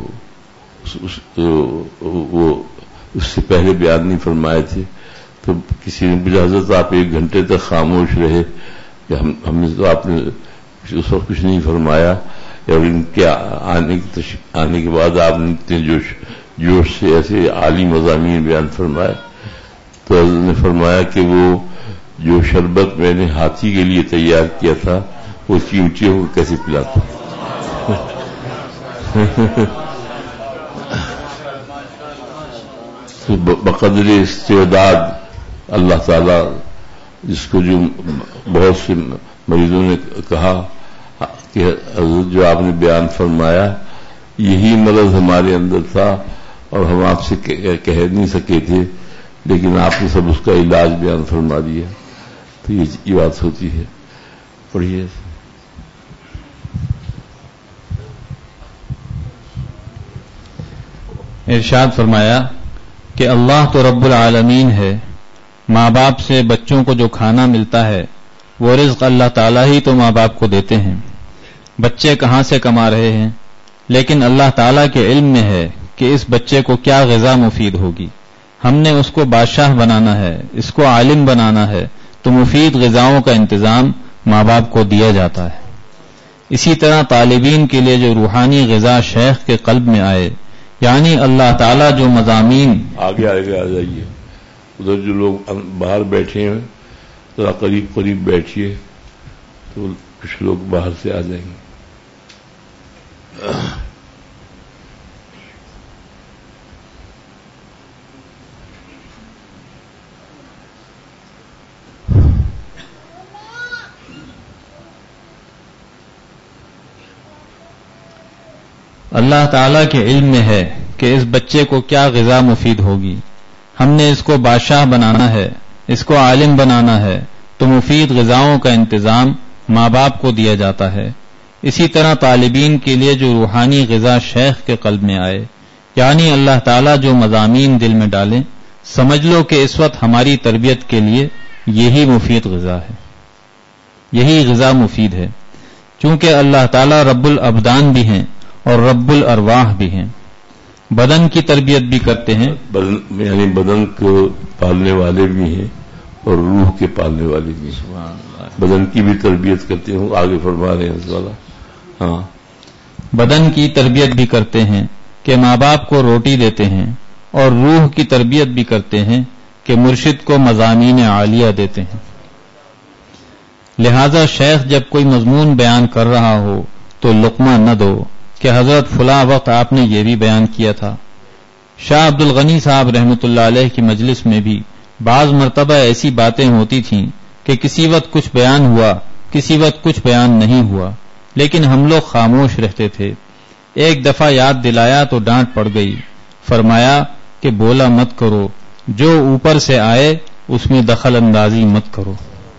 [SPEAKER 4] وہ اس سے پہلے بیان نہیں فرمائے تھے. تو کسی نے پوچھا حضرت آپ ایک گھنٹے تک خاموش رہے کہ ہم ہم نے تو آپ نے اس وقت کچھ نہیں فرمایا، اور ان کے آنے آنے کے بعد آپ نے اتنے جوش جوش سے ایسے عالی مضامین بیان فرمائے. تو حضرت نے فرمایا کہ وہ جو شربت میں نے ہاتھی کے لیے تیار کیا تھا وہ چیونٹیوں کو کیسے پلاتا. تو بقدر استعداد اللہ تعالی جس کو جو بہت سے مریضوں نے کہا کہ حضرت جو آپ نے بیان فرمایا یہی مرض ہمارے اندر تھا اور ہم آپ سے کہہ نہیں سکے تھے، لیکن آپ نے سب اس کا علاج بیان فرما دیا. تو یہ بات ہوتی ہے. پڑھیے.
[SPEAKER 6] ارشاد فرمایا کہ اللہ تو رب العالمین ہے. ماں باپ سے بچوں کو جو کھانا ملتا ہے وہ رزق اللہ تعالیٰ ہی تو ماں باپ کو دیتے ہیں. بچے کہاں سے کما رہے ہیں، لیکن اللہ تعالیٰ کے علم میں ہے کہ اس بچے کو کیا غذا مفید ہوگی. ہم نے اس کو بادشاہ بنانا ہے، اس کو عالم بنانا ہے، تو مفید غذاؤں کا انتظام ماں باپ کو دیا جاتا ہے. اسی طرح طالبین کے لیے جو روحانی غذا شیخ کے قلب میں آئے، یعنی اللہ تعالیٰ جو مضامین
[SPEAKER 4] آگے آگے آ جائیے. ادھر جو لوگ باہر بیٹھے ہیں ذرا قریب قریب بیٹھیے تو کچھ لوگ باہر سے آ جائیں گے.
[SPEAKER 6] اللہ تعالیٰ کے علم میں ہے کہ اس بچے کو کیا غذا مفید ہوگی. ہم نے اس کو بادشاہ بنانا ہے، اس کو عالم بنانا ہے، تو مفید غذاؤں کا انتظام ماں باپ کو دیا جاتا ہے. اسی طرح طالبین کے لیے جو روحانی غذا شیخ کے قلب میں آئے، یعنی اللہ تعالیٰ جو مضامین دل میں ڈالیں، سمجھ لو کہ اس وقت ہماری تربیت کے لیے یہی مفید غذا ہے، یہی غذا مفید ہے. چونکہ اللہ تعالیٰ رب الابدان بھی ہیں اور رب الارواح بھی ہیں. بدن کی تربیت بھی کرتے ہیں،
[SPEAKER 4] بدن یعنی بدن کو پالنے والے بھی ہیں اور روح کے پالنے والے بھی ہیں. بدن کی بھی تربیت کرتے ہیں، آگے فرما رہے ہیں والا. ہاں،
[SPEAKER 6] بدن کی تربیت بھی کرتے ہیں کہ ماں باپ کو روٹی دیتے ہیں، اور روح کی تربیت بھی کرتے ہیں کہ مرشد کو مضامین عالیہ دیتے ہیں. لہذا شیخ جب کوئی مضمون بیان کر رہا ہو تو لقمہ نہ دو کہ حضرت فلاں وقت آپ نے یہ بھی بیان کیا تھا. شاہ عبد الغنی صاحب رحمۃ اللہ علیہ کی مجلس میں بھی بعض مرتبہ ایسی باتیں ہوتی تھیں کہ کسی وقت کچھ بیان ہوا، کسی وقت کچھ بیان نہیں ہوا، لیکن ہم لوگ خاموش رہتے تھے. ایک دفعہ یاد دلایا تو ڈانٹ پڑ گئی. فرمایا کہ بولا مت کرو، جو اوپر سے آئے اس میں دخل اندازی مت کرو.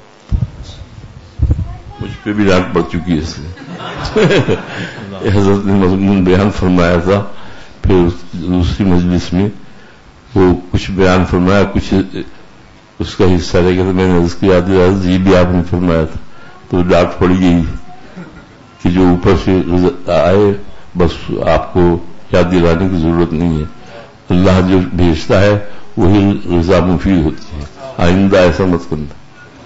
[SPEAKER 4] مجھ پہ بھی ڈانٹ پڑ چکی ہے اس سے. حضرت نے مضمون بیان فرمایا تھا، پھر دوسری مجلس میں وہ کچھ بیان فرمایا، کچھ اس کا حصہ رہ گیا. تو میں نے اس کی یاد دلایا یہ بھی آپ نے فرمایا تھا، تو ڈانٹ پڑ گئی کہ جو اوپر سے آئے بس آپ کو یاد دلانے کی ضرورت نہیں ہے. اللہ جو بھیجتا ہے وہی غذا مفید ہوتی ہے. آئندہ ایسا مت کرنا.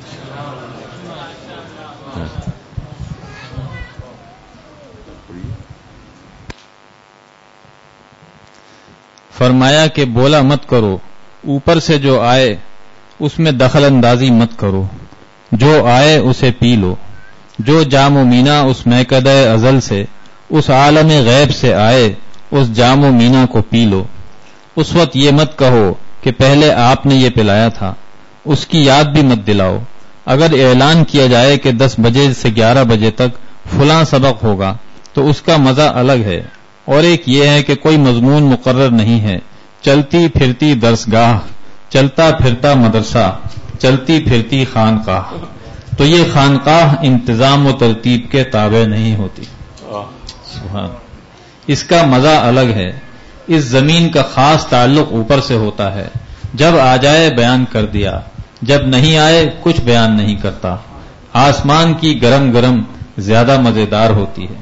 [SPEAKER 6] فرمایا کہ بولا مت کرو، اوپر سے جو آئے اس میں دخل اندازی مت کرو، جو آئے اسے پی لو. جو جام و مینا اس میکدہ ازل سے، اس عالم غیب سے آئے اس جام و مینا کو پی لو. اس وقت یہ مت کہو کہ پہلے آپ نے یہ پلایا تھا، اس کی یاد بھی مت دلاؤ. اگر اعلان کیا جائے کہ دس بجے سے گیارہ بجے تک فلاں سبق ہوگا تو اس کا مزہ الگ ہے. اور ایک یہ ہے کہ کوئی مضمون مقرر نہیں ہے، چلتی پھرتی درسگاہ، چلتا پھرتا مدرسہ، چلتی پھرتی خانقاہ. تو یہ خانقاہ انتظام و ترتیب کے تابع نہیں ہوتی. سبحان. اس کا مزہ الگ ہے. اس زمین کا خاص تعلق اوپر سے ہوتا ہے. جب آ جائے بیان کر دیا، جب نہیں آئے کچھ بیان نہیں کرتا. آسمان کی گرم گرم زیادہ مزیدار ہوتی ہے.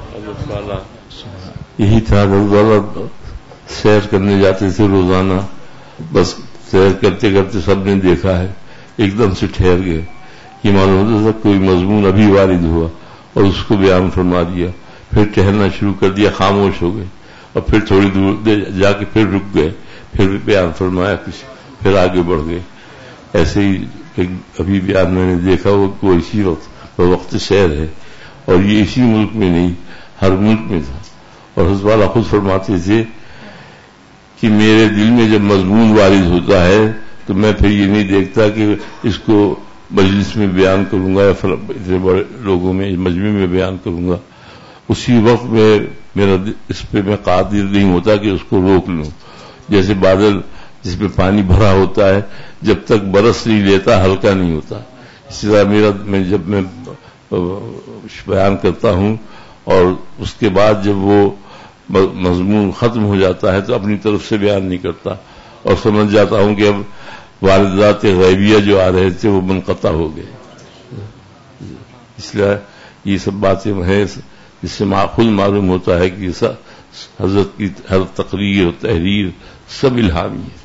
[SPEAKER 4] یہی تھا روزانہ سیر کرنے جاتے تھے روزانہ، بس سیر کرتے کرتے سب نے دیکھا ہے، ایک دم سے ٹھہر گئے. یہ معلوم ہوتا تھا کوئی مضمون ابھی وارد ہوا اور اس کو بیان فرما دیا، پھر ٹہلنا شروع کر دیا، خاموش ہو گئے اور پھر تھوڑی دور جا کے پھر رک گئے، پھر بیان فرمایا کچھ، پھر آگے بڑھ گئے. ایسے ہی ابھی بیان میں نے دیکھا وہ کوئی اسی وقت وقت سیر ہے، اور یہ اسی ملک میں نہیں ہر ملک میں تھا. اور حضرت والا خود فرماتے تھے کہ میرے دل میں جب مضمون وارد ہوتا ہے تو میں پھر یہ نہیں دیکھتا کہ اس کو مجلس میں بیان کروں گا یا اتنے بڑے لوگوں میں مجمع میں بیان کروں گا. اسی وقت میں میرا اس پہ میں قادر نہیں ہوتا کہ اس کو روک لوں. جیسے بادل جس میں پانی بھرا ہوتا ہے جب تک برس نہیں لیتا ہلکا نہیں ہوتا، اسی طرح میرا میں جب میں بیان کرتا ہوں اور اس کے بعد جب وہ مضمون ختم ہو جاتا ہے تو اپنی طرف سے بیان نہیں کرتا اور سمجھ جاتا ہوں کہ اب واردات غیبیہ جو آ رہے تھے وہ منقطع ہو گئے. اس لیے یہ سب باتیں ہیں جس سے خود معلوم ہوتا ہے کہ حضرت کی ہر تقریر اور تحریر سب الہامی ہے.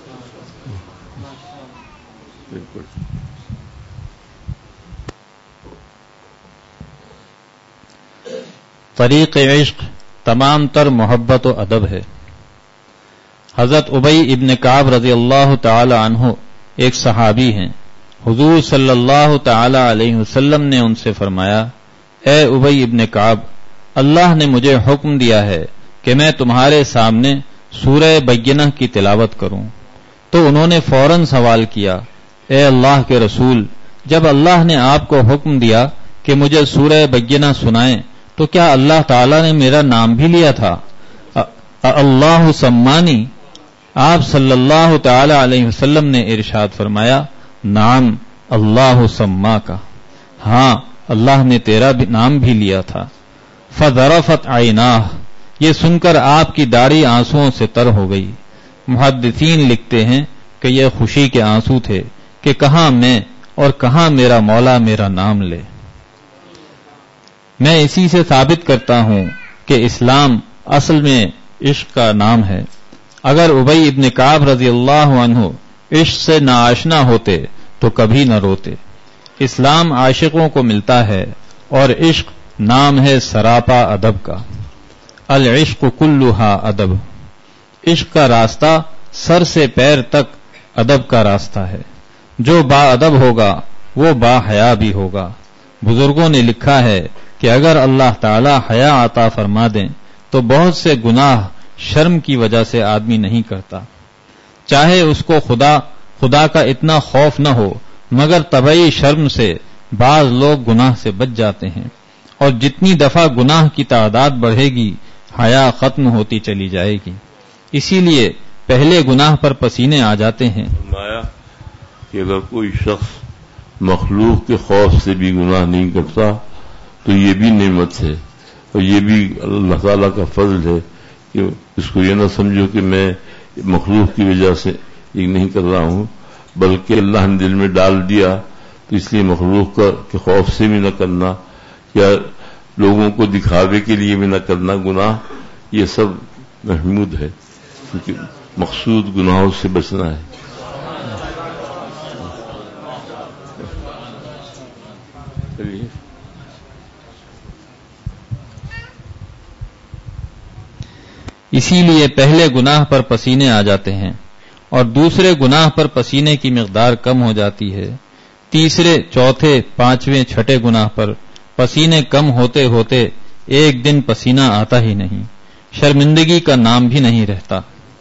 [SPEAKER 6] طریق عشق تمام تر محبت و ادب ہے. حضرت ابی ابن کعب رضی اللہ تعالی عنہ ایک صحابی ہیں. حضور صلی اللہ تعالی علیہ وسلم نے ان سے فرمایا، اے ابی ابن کعب، اللہ نے مجھے حکم دیا ہے کہ میں تمہارے سامنے سورہ بینہ کی تلاوت کروں. تو انہوں نے فوراً سوال کیا، اے اللہ کے رسول، جب اللہ نے آپ کو حکم دیا کہ مجھے سورہ بینہ سنائیں تو کیا اللہ تعالیٰ نے میرا نام بھی لیا تھا؟ اللہ سمانی. آپ صلی اللہ تعالی علیہ وسلم نے ارشاد فرمایا، نام اللہ سما کا، ہاں اللہ نے تیرا بھی نام بھی لیا تھا. فذرفت عیناہ. یہ سن کر آپ کی داڑھی آنسوؤں سے تر ہو گئی. محدثین لکھتے ہیں کہ یہ خوشی کے آنسو تھے کہ کہاں میں اور کہاں میرا مولا میرا نام لے. میں اسی سے ثابت کرتا ہوں کہ اسلام اصل میں عشق کا نام ہے. اگر ابی ابن کعب رضی اللہ عنہ عشق سے ناآشنا ہوتے تو کبھی نہ روتے. اسلام عاشقوں کو ملتا ہے اور عشق نام ہے سراپا ادب کا. العشق کلھا ادب. عشق کا راستہ سر سے پیر تک ادب کا راستہ ہے. جو با ادب ہوگا وہ با حیا بھی ہوگا. بزرگوں نے لکھا ہے کہ اگر اللہ تعالی حیا عطا فرما دیں تو بہت سے گناہ شرم کی وجہ سے آدمی نہیں کرتا، چاہے اس کو خدا خدا کا اتنا خوف نہ ہو، مگر طبعی شرم سے بعض لوگ گناہ سے بچ جاتے ہیں. اور جتنی دفعہ گناہ کی تعداد بڑھے گی حیا ختم ہوتی چلی جائے گی. اسی لیے پہلے گناہ پر پسینے آ جاتے ہیں.
[SPEAKER 4] فرمایا کہ اگر کوئی شخص مخلوق کے خوف سے بھی گناہ نہیں کرتا تو یہ بھی نعمت ہے، اور یہ بھی اللہ تعالیٰ کا فضل ہے کہ اس کو یہ نہ سمجھو کہ میں مخلوق کی وجہ سے یہ نہیں کر رہا ہوں، بلکہ اللہ نے دل میں ڈال دیا تو اس لیے مخلوق کا کے خوف سے بھی نہ کرنا، یا لوگوں کو دکھاوے کے لیے بھی نہ کرنا گناہ، یہ سب محمود ہے، کیونکہ مقصود گناہوں سے بچنا ہے۔
[SPEAKER 6] اسی لیے پہلے گناہ پر پسینے آ جاتے ہیں اور دوسرے گناہ پر پسینے کی مقدار کم ہو جاتی ہے، تیسرے، چوتھے، پانچویں، چھٹے گناہ پر پسینے کم ہوتے ہوتے ایک دن پسینہ آتا ہی نہیں، شرمندگی کا نام بھی نہیں رہتا۔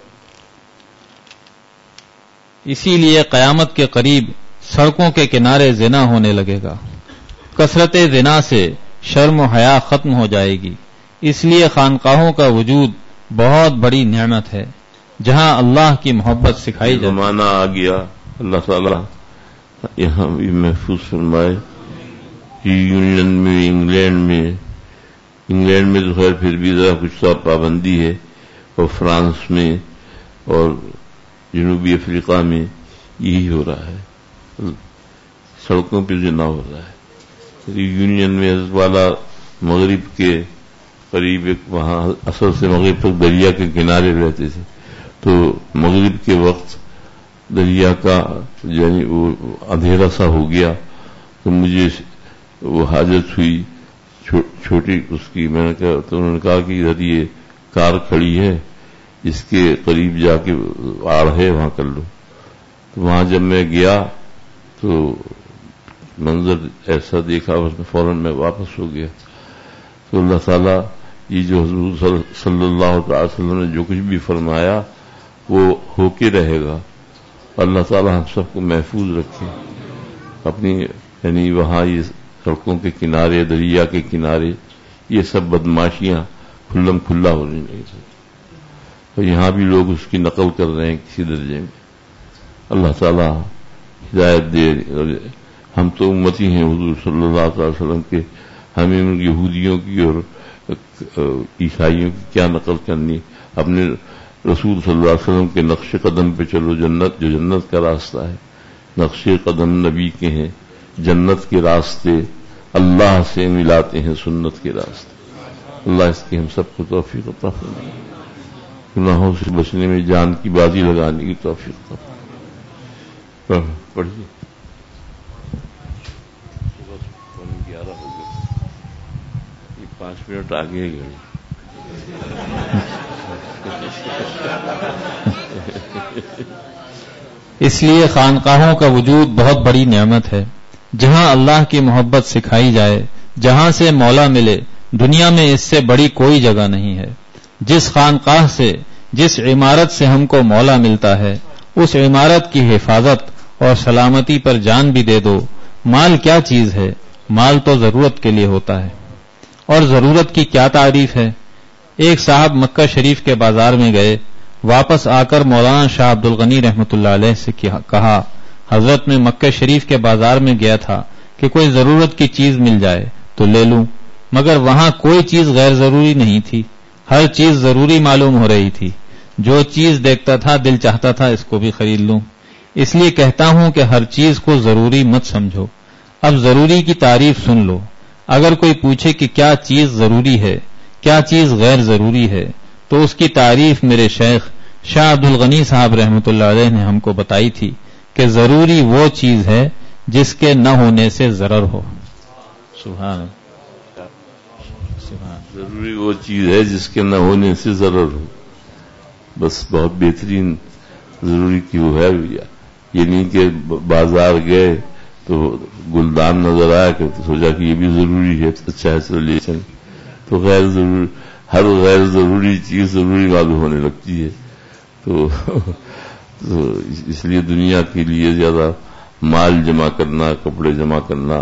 [SPEAKER 6] اسی لیے قیامت کے قریب سڑکوں کے کنارے زنا ہونے لگے گا، کثرت زنا سے شرم و حیا ختم ہو جائے گی۔ اس لیے خانقاہوں کا وجود بہت بڑی نعمت ہے جہاں اللہ کی محبت سکھائی جائے۔
[SPEAKER 4] زمانہ آ گیا، اللہ تعالیٰ یہاں بھی محفوظ فرمائے کہ یونین میں، انگلینڈ میں انگلینڈ میں تو خیر پھر بھی ذرا کچھ تو پابندی ہے، اور فرانس میں اور جنوبی افریقہ میں یہی ہو رہا ہے، سڑکوں پہ زنا ہو رہا ہے۔ یونین میں حضرت والا مغرب کے قریب ایک وہاں اصل سے مغرب تک دریا کے کنارے رہتے تھے، تو مغرب کے وقت دریا کا یعنی وہ اندھیرا سا ہو گیا، تو مجھے وہ حاجت ہوئی چھوٹی اس کی، میں نے کہا تو انہوں نے کہا کہ ادھر یہ کار کھڑی ہے، اس کے قریب جا کے آڑ ہے وہاں کر لو۔ تو وہاں جب میں گیا تو منظر ایسا دیکھا، اس میں فوراً میں واپس ہو گیا۔ تو اللہ تعالیٰ یہ جو حضور صلی اللہ تعالی وسلم نے جو کچھ بھی فرمایا وہ ہو کے رہے گا۔ اللہ تعالیٰ ہم سب کو محفوظ رکھے اپنی، یعنی وہاں یہ سڑکوں کے کنارے، دریا کے کنارے یہ سب بدماشیاں کھلم کھلا ہونے نہیں سکتی، تو یہاں بھی لوگ اس کی نقل کر رہے ہیں کسی درجے میں۔ اللہ تعالیٰ ہدایت دے، ہم تو امتی ہیں حضور صلی اللہ علیہ وسلم کے، ہمیں ان یہودیوں کی اور عیسائیوں کی کیا نقل کرنی، اپنے رسول صلی اللہ علیہ وسلم کے نقش قدم پہ چلو، جنت جو جنت کا راستہ ہے، نقش قدم نبی کے ہیں، جنت کے راستے اللہ سے ملاتے ہیں، سنت کے راستے۔ اللہ اس کی ہم سب کو توفیق عطا فرمائے، گناہوں سے بچنے میں جان کی بازی لگانے کی توفیق عطا فرمائے۔ پڑھیے، گیارہ ہو گئے، یہ پانچ منٹ آگے گئے۔
[SPEAKER 6] اس لیے خانقاہوں کا وجود بہت بڑی نعمت ہے جہاں اللہ کی محبت سکھائی جائے، جہاں سے مولا ملے، دنیا میں اس سے بڑی کوئی جگہ نہیں ہے۔ جس خانقاہ سے، جس عمارت سے ہم کو مولا ملتا ہے، اس عمارت کی حفاظت اور سلامتی پر جان بھی دے دو۔ مال کیا چیز ہے؟ مال تو ضرورت کے لیے ہوتا ہے، اور ضرورت کی کیا تعریف ہے؟ ایک صاحب مکہ شریف کے بازار میں گئے، واپس آ کر مولانا شاہ عبد الغنی رحمۃ اللہ علیہ سے کہا، حضرت میں مکہ شریف کے بازار میں گیا تھا کہ کوئی ضرورت کی چیز مل جائے تو لے لوں، مگر وہاں کوئی چیز غیر ضروری نہیں تھی، ہر چیز ضروری معلوم ہو رہی تھی، جو چیز دیکھتا تھا دل چاہتا تھا اس کو بھی خرید لوں۔ اس لیے کہتا ہوں کہ ہر چیز کو ضروری مت سمجھو، اب ضروری کی تعریف سن لو۔ اگر کوئی پوچھے کہ کیا چیز ضروری ہے، کیا چیز غیر ضروری ہے، تو اس کی تعریف میرے شیخ شاہ عبد الغنی صاحب رحمۃ اللہ علیہ نے ہم کو بتائی تھی کہ ضروری وہ چیز ہے جس کے نہ ہونے سے ضرر ہو۔ سبحان سبحان
[SPEAKER 4] ضروری وہ چیز ہے جس کے نہ ہونے سے ضرر ہو، بس بہت بہترین ضروری کی وہ ہے۔ یہ نہیں کہ بازار گئے تو گلدان نظر آیا کہ سوچا کہ یہ بھی ضروری ہے، اچھا ہے چلو لے چلیں، تو غیر ضروری، ہر غیر ضروری چیز ضروری معلوم ہونے لگتی ہے۔ تو, تو اس لیے دنیا کے لیے زیادہ مال جمع کرنا، کپڑے جمع کرنا،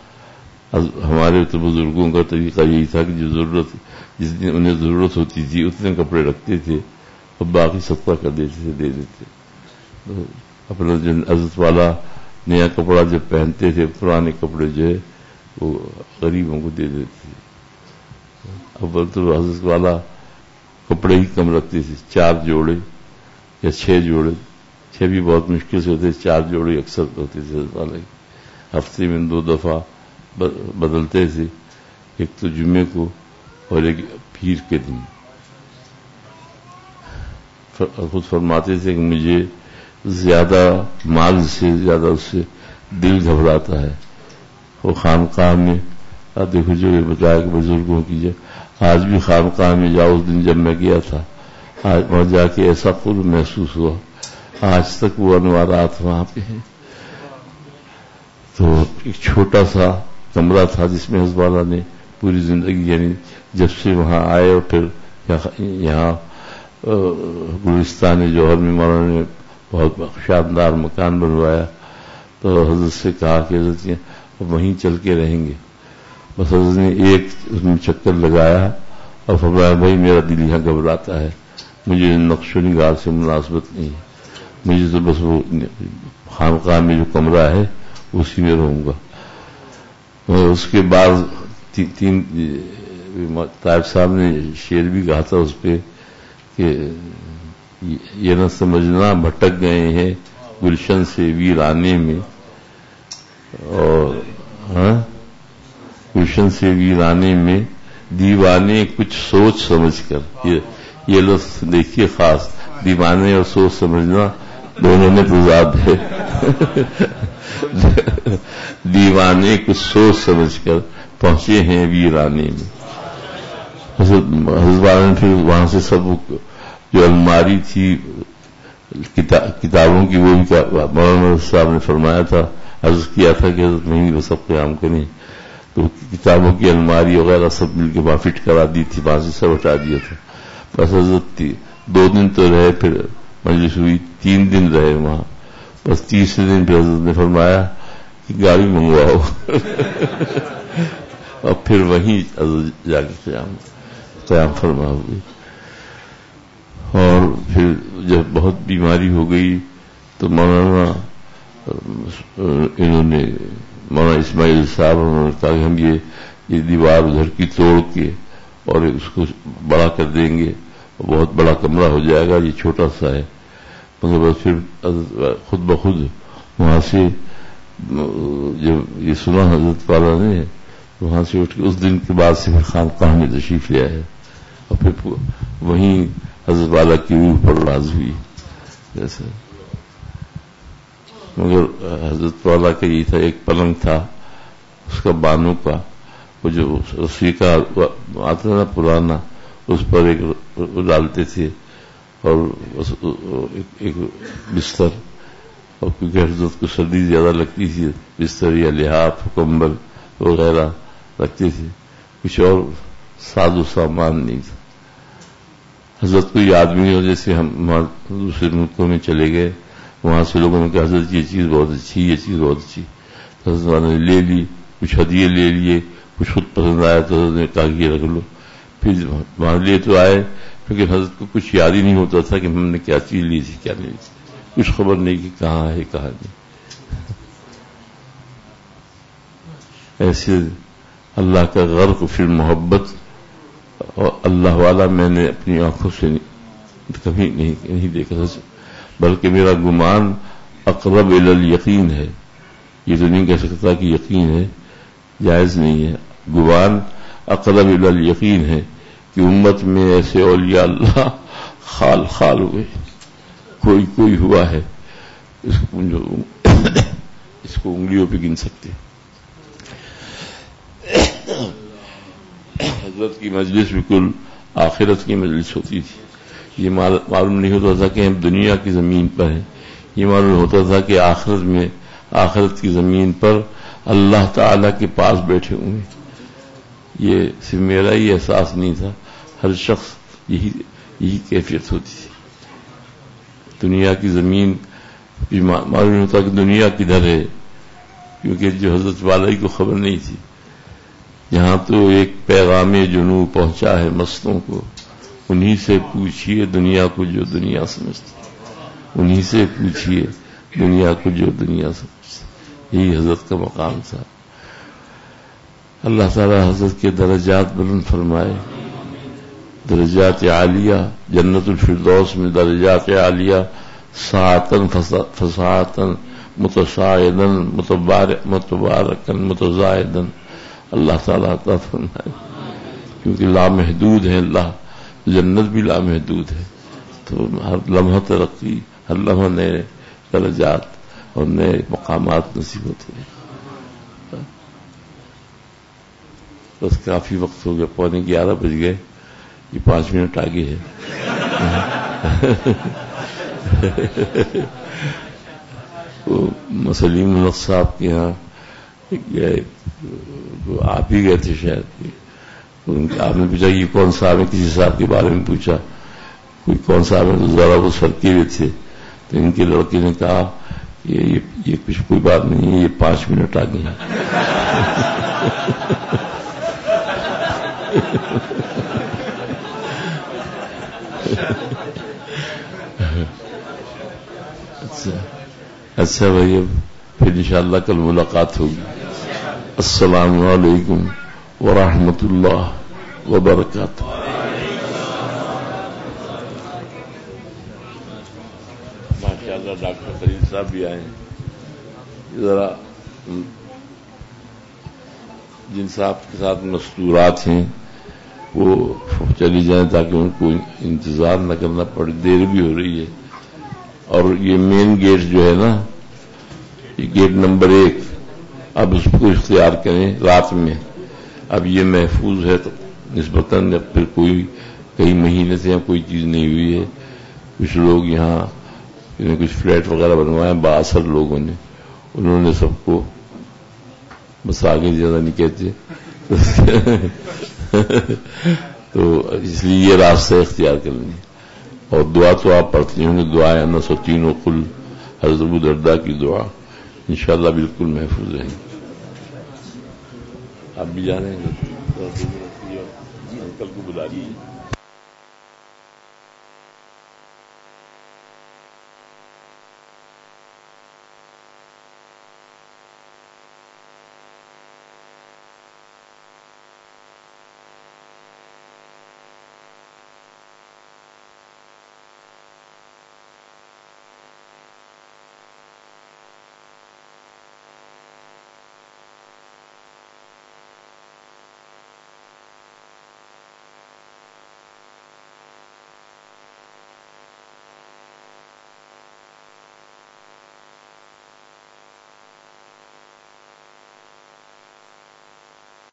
[SPEAKER 4] ہمارے تو بزرگوں کا طریقہ یہی تھا کہ جو ضرورت، جس دن انہیں ضرورت ہوتی تھی اتنے کپڑے رکھتے تھے اور باقی صدقہ کر دیتے تھے، دے دیتے۔ تو اپنا جو عزت والا نیا کپڑا جب پہنتے تھے، پرانے کپڑے جو ہے وہ غریبوں کو دے دیتے تھے۔ اول تو حضرت والا کپڑے ہی کم رکھتے تھے، چار جوڑے یا چھ جوڑے، چھ بھی بہت مشکل سے ہوتے، چار جوڑے اکثر ہوتے تھے حضرت والا، ہفتے میں دو دفعہ بدلتے تھے۔ ایک تو جمعے کو اور ایک پیر کے دن. خود فرماتے تھے کہ مجھے زیادہ مال سے زیادہ اس سے دل گھبراتا ہے. وہ خانقاہ میں دیکھو جو یہ بتایا کہ بزرگوں کی جب آج بھی خانقاہ میں جاؤ، اس دن جب میں گیا تھا آج وہاں جا کے ایسا قرب محسوس ہوا، آج تک وہ انوارات وہاں پہ ہیں. تو ایک چھوٹا سا کمرہ تھا جس میں حضرت والا نے پوری زندگی، یعنی جب سے وہاں آئے اور پھر یہاں گلستان جوہر میں مولانا نے بہت شاندار مکان بنوایا، تو حضرت سے کہا کہ حضرت اب وہیں چل کے رہیں گے. بس حضرت نے ایک اس میں چکر لگایا اور فرمایا بھائی میرا دل یہاں گھبراتا ہے، مجھے نقش و نگار سے مناسبت نہیں ہے، مجھے تو بس وہ خانقاہ میں جو کمرہ ہے اسی میں رہوں گا. اس کے بعد تین طائب صاحب نے شعر بھی کہا تھا اس پہ کہ یہ نہ سمجھنا بھٹک گئے ہیں گلشن سے ویرانے میں، اور ہاں گلشن سے ویرانے میں دیوانے کچھ سوچ سمجھ کر. یہ یہ لفظ دیکھیے خاص، دیوانے اور سوچ سمجھنا دونوں میں تضاد ہے. دیوانے کچھ سوچ سمجھ کر پہنچے ہیں ویرانے میں. حضرت نے پھر وہاں سے سب جو الماری تھی کتابوں کی وہ بھی مولانا صاحب نے فرمایا تھا، عرض کیا تھا کہ حضرت وہیں وہ سب قیام کریں، تو کتابوں کی الماری وغیرہ سب مل کے وہاں فٹ کرا دی تھی، وہاں سے سب ہٹا دیا تھا. بس حضرت دو دن تو رہے، پھر مجلس ہوئی، تین دن رہے وہاں. بس تیسرے دن پھر حضرت نے فرمایا کہ گاڑی منگواؤ اور پھر وہیں حضرت جا کے قیام قیام فرما ہوئی. اور پھر جب بہت بیماری ہو گئی تو مولانا انہوں نے مولانا اسماعیل صاحب انہوں نے کہا کہ ہم یہ یہ دیوار ادھر کی توڑ کے اور اس کو بڑا کر دیں گے، بہت بڑا کمرہ ہو جائے گا، یہ چھوٹا سا ہے. مگر بس پھر خود بخود وہاں سے جب یہ سنا حضرت والا نے، وہاں سے اٹھ کے اس دن کے بعد سے پھر خانقاہ میں تشریف لیا ہے، اور پھر وہیں حضرت والا کی روح پر راز ہوئی جیسے. مگر حضرت والا کا یہ تھا، ایک پلنگ تھا اس کا بانو کا، وہ جو رسی کا آتا نا پرانا، اس پر ایک ڈالتے تھے اور ایک بستر، اور کیونکہ حضرت کو سردی زیادہ لگتی تھی بستر یا لحاف کمبل وغیرہ رکھتے تھے، کچھ اور ساز و سامان نہیں تھا. حضرت کو یہ آدمی جیسے ہم دوسرے ملکوں میں چلے گئے، وہاں سے لوگوں نے کہا حضرت یہ چیز بہت اچھی، یہ چیز بہت اچھی، تو حضرت نے لے لی، کچھ ہدیے لے لیے، کچھ خود پسند آیا تو حضرت نے کہا کہ یہ رکھ لو. پھر وہاں لے تو آئے، کیونکہ حضرت کو کچھ یاد ہی نہیں ہوتا تھا کہ ہم نے کیا چیز لی تھی کیا نہیں لی تھی، کچھ خبر نہیں کہ کہاں ہے کہاں نہیں. ایسے اللہ کا غرق فی محبت، اور اللہ والا میں نے اپنی آنکھوں سے کبھی نہیں نہیں دیکھا تھا، بلکہ میرا گمان اقرب الی الیقین ہے. یہ تو نہیں کہہ سکتا کہ یقین ہے، جائز نہیں ہے. گمان اقرب الی الیقین ہے کہ امت میں ایسے اولیاء اللہ خال خال ہوئے، کوئی کوئی ہوا ہے اس کو جو اس کو انگلیوں پہ گن سکتے. حضرت کی مجلس بالکل آخرت کی مجلس ہوتی تھی. یہ معلوم نہیں ہوتا تھا کہ ہم دنیا کی زمین پر ہیں، یہ معلوم ہوتا تھا کہ آخرت میں آخرت کی زمین پر اللہ تعالی کے پاس بیٹھے ہوئے. یہ صرف میرا ہی احساس نہیں تھا، ہر شخص یہی یہی کیفیت ہوتی تھی. دنیا کی زمین معلوم ہوتا کہ دنیا کدھر ہے، کیونکہ جو حضرت والا ہی کو خبر نہیں تھی. یہاں تو ایک پیغام جنوں پہنچا ہے مستوں کو، انہی سے پوچھیے دنیا کو جو دنیا سمجھتی، انہی سے پوچھیے دنیا کو جو دنیا سمجھتی. یہی حضرت کا مقام تھا. اللہ تعالی حضرت کے درجات بلند فرمائے، درجات عالیہ، جنت الفردوس میں درجات عالیہ، ساعتن فساعتن متساعدن متبارکن متزائدن اللہ تعالیٰ عطا فرمائے، کیونکہ لامحدود ہے اللہ، جنت بھی لامحدود ہے، تو ہر لمحہ ترقی، ہر لمحہ نئے درجات اور نئے مقامات نصیب ہوتے ہیں۔ بس کافی وقت ہو گیا، پونے گیارہ بج گئے، یہ پانچ منٹ آگے ہے۔ مسلیم الحق صاحب کے یہاں گئے، آپ ہی گئے تھے شاید، آپ نے پوچھا یہ کون صاحب ہے، کسی صاحب کے بارے میں پوچھا کوئی کون صاحب ہے، تو ذرا وہ سرکے ہوئے تھے، تو ان کے لڑکے نے کہا یہ یہ کچھ کوئی بات نہیں ہے، یہ پانچ منٹ آگے ہیں۔ اچھا اچھا بھائی، اب پھر انشاءاللہ کل ملاقات ہوگی۔ السلام علیکم ورحمۃ اللہ وبرکاتہ۔ ماشاءاللہ ڈاکٹر فرید صاحب بھی آئے ہیں، ذرا جن صاحب کے ساتھ مستورات ہیں وہ چلی جائیں تاکہ ان کو انتظار نہ کرنا پڑے، دیر بھی ہو رہی ہے۔ اور یہ مین گیٹ جو ہے نا، یہ گیٹ نمبر ایک، اب اس کو اختیار کریں رات میں، اب یہ محفوظ ہے تو نسبتاً، جب پھر کوئی کئی مہینے سے کوئی چیز نہیں ہوئی ہے، کچھ لوگ یہاں کچھ فلیٹ وغیرہ بنوائے بااثر لوگوں نے، انہوں نے سب کو بس آگے زیادہ نہیں کہتے تو اس لیے یہ راستہ اختیار کر لیں۔ اور دعا تو آپ پڑھتی ہوں گے، دعائیں انا ستین و قل، حضرت ابو درداء کی دعا انشاءاللہ بالکل محفوظ رہیں گی۔ آپ بھی جانے گے، انکل کو بلا لیجیے۔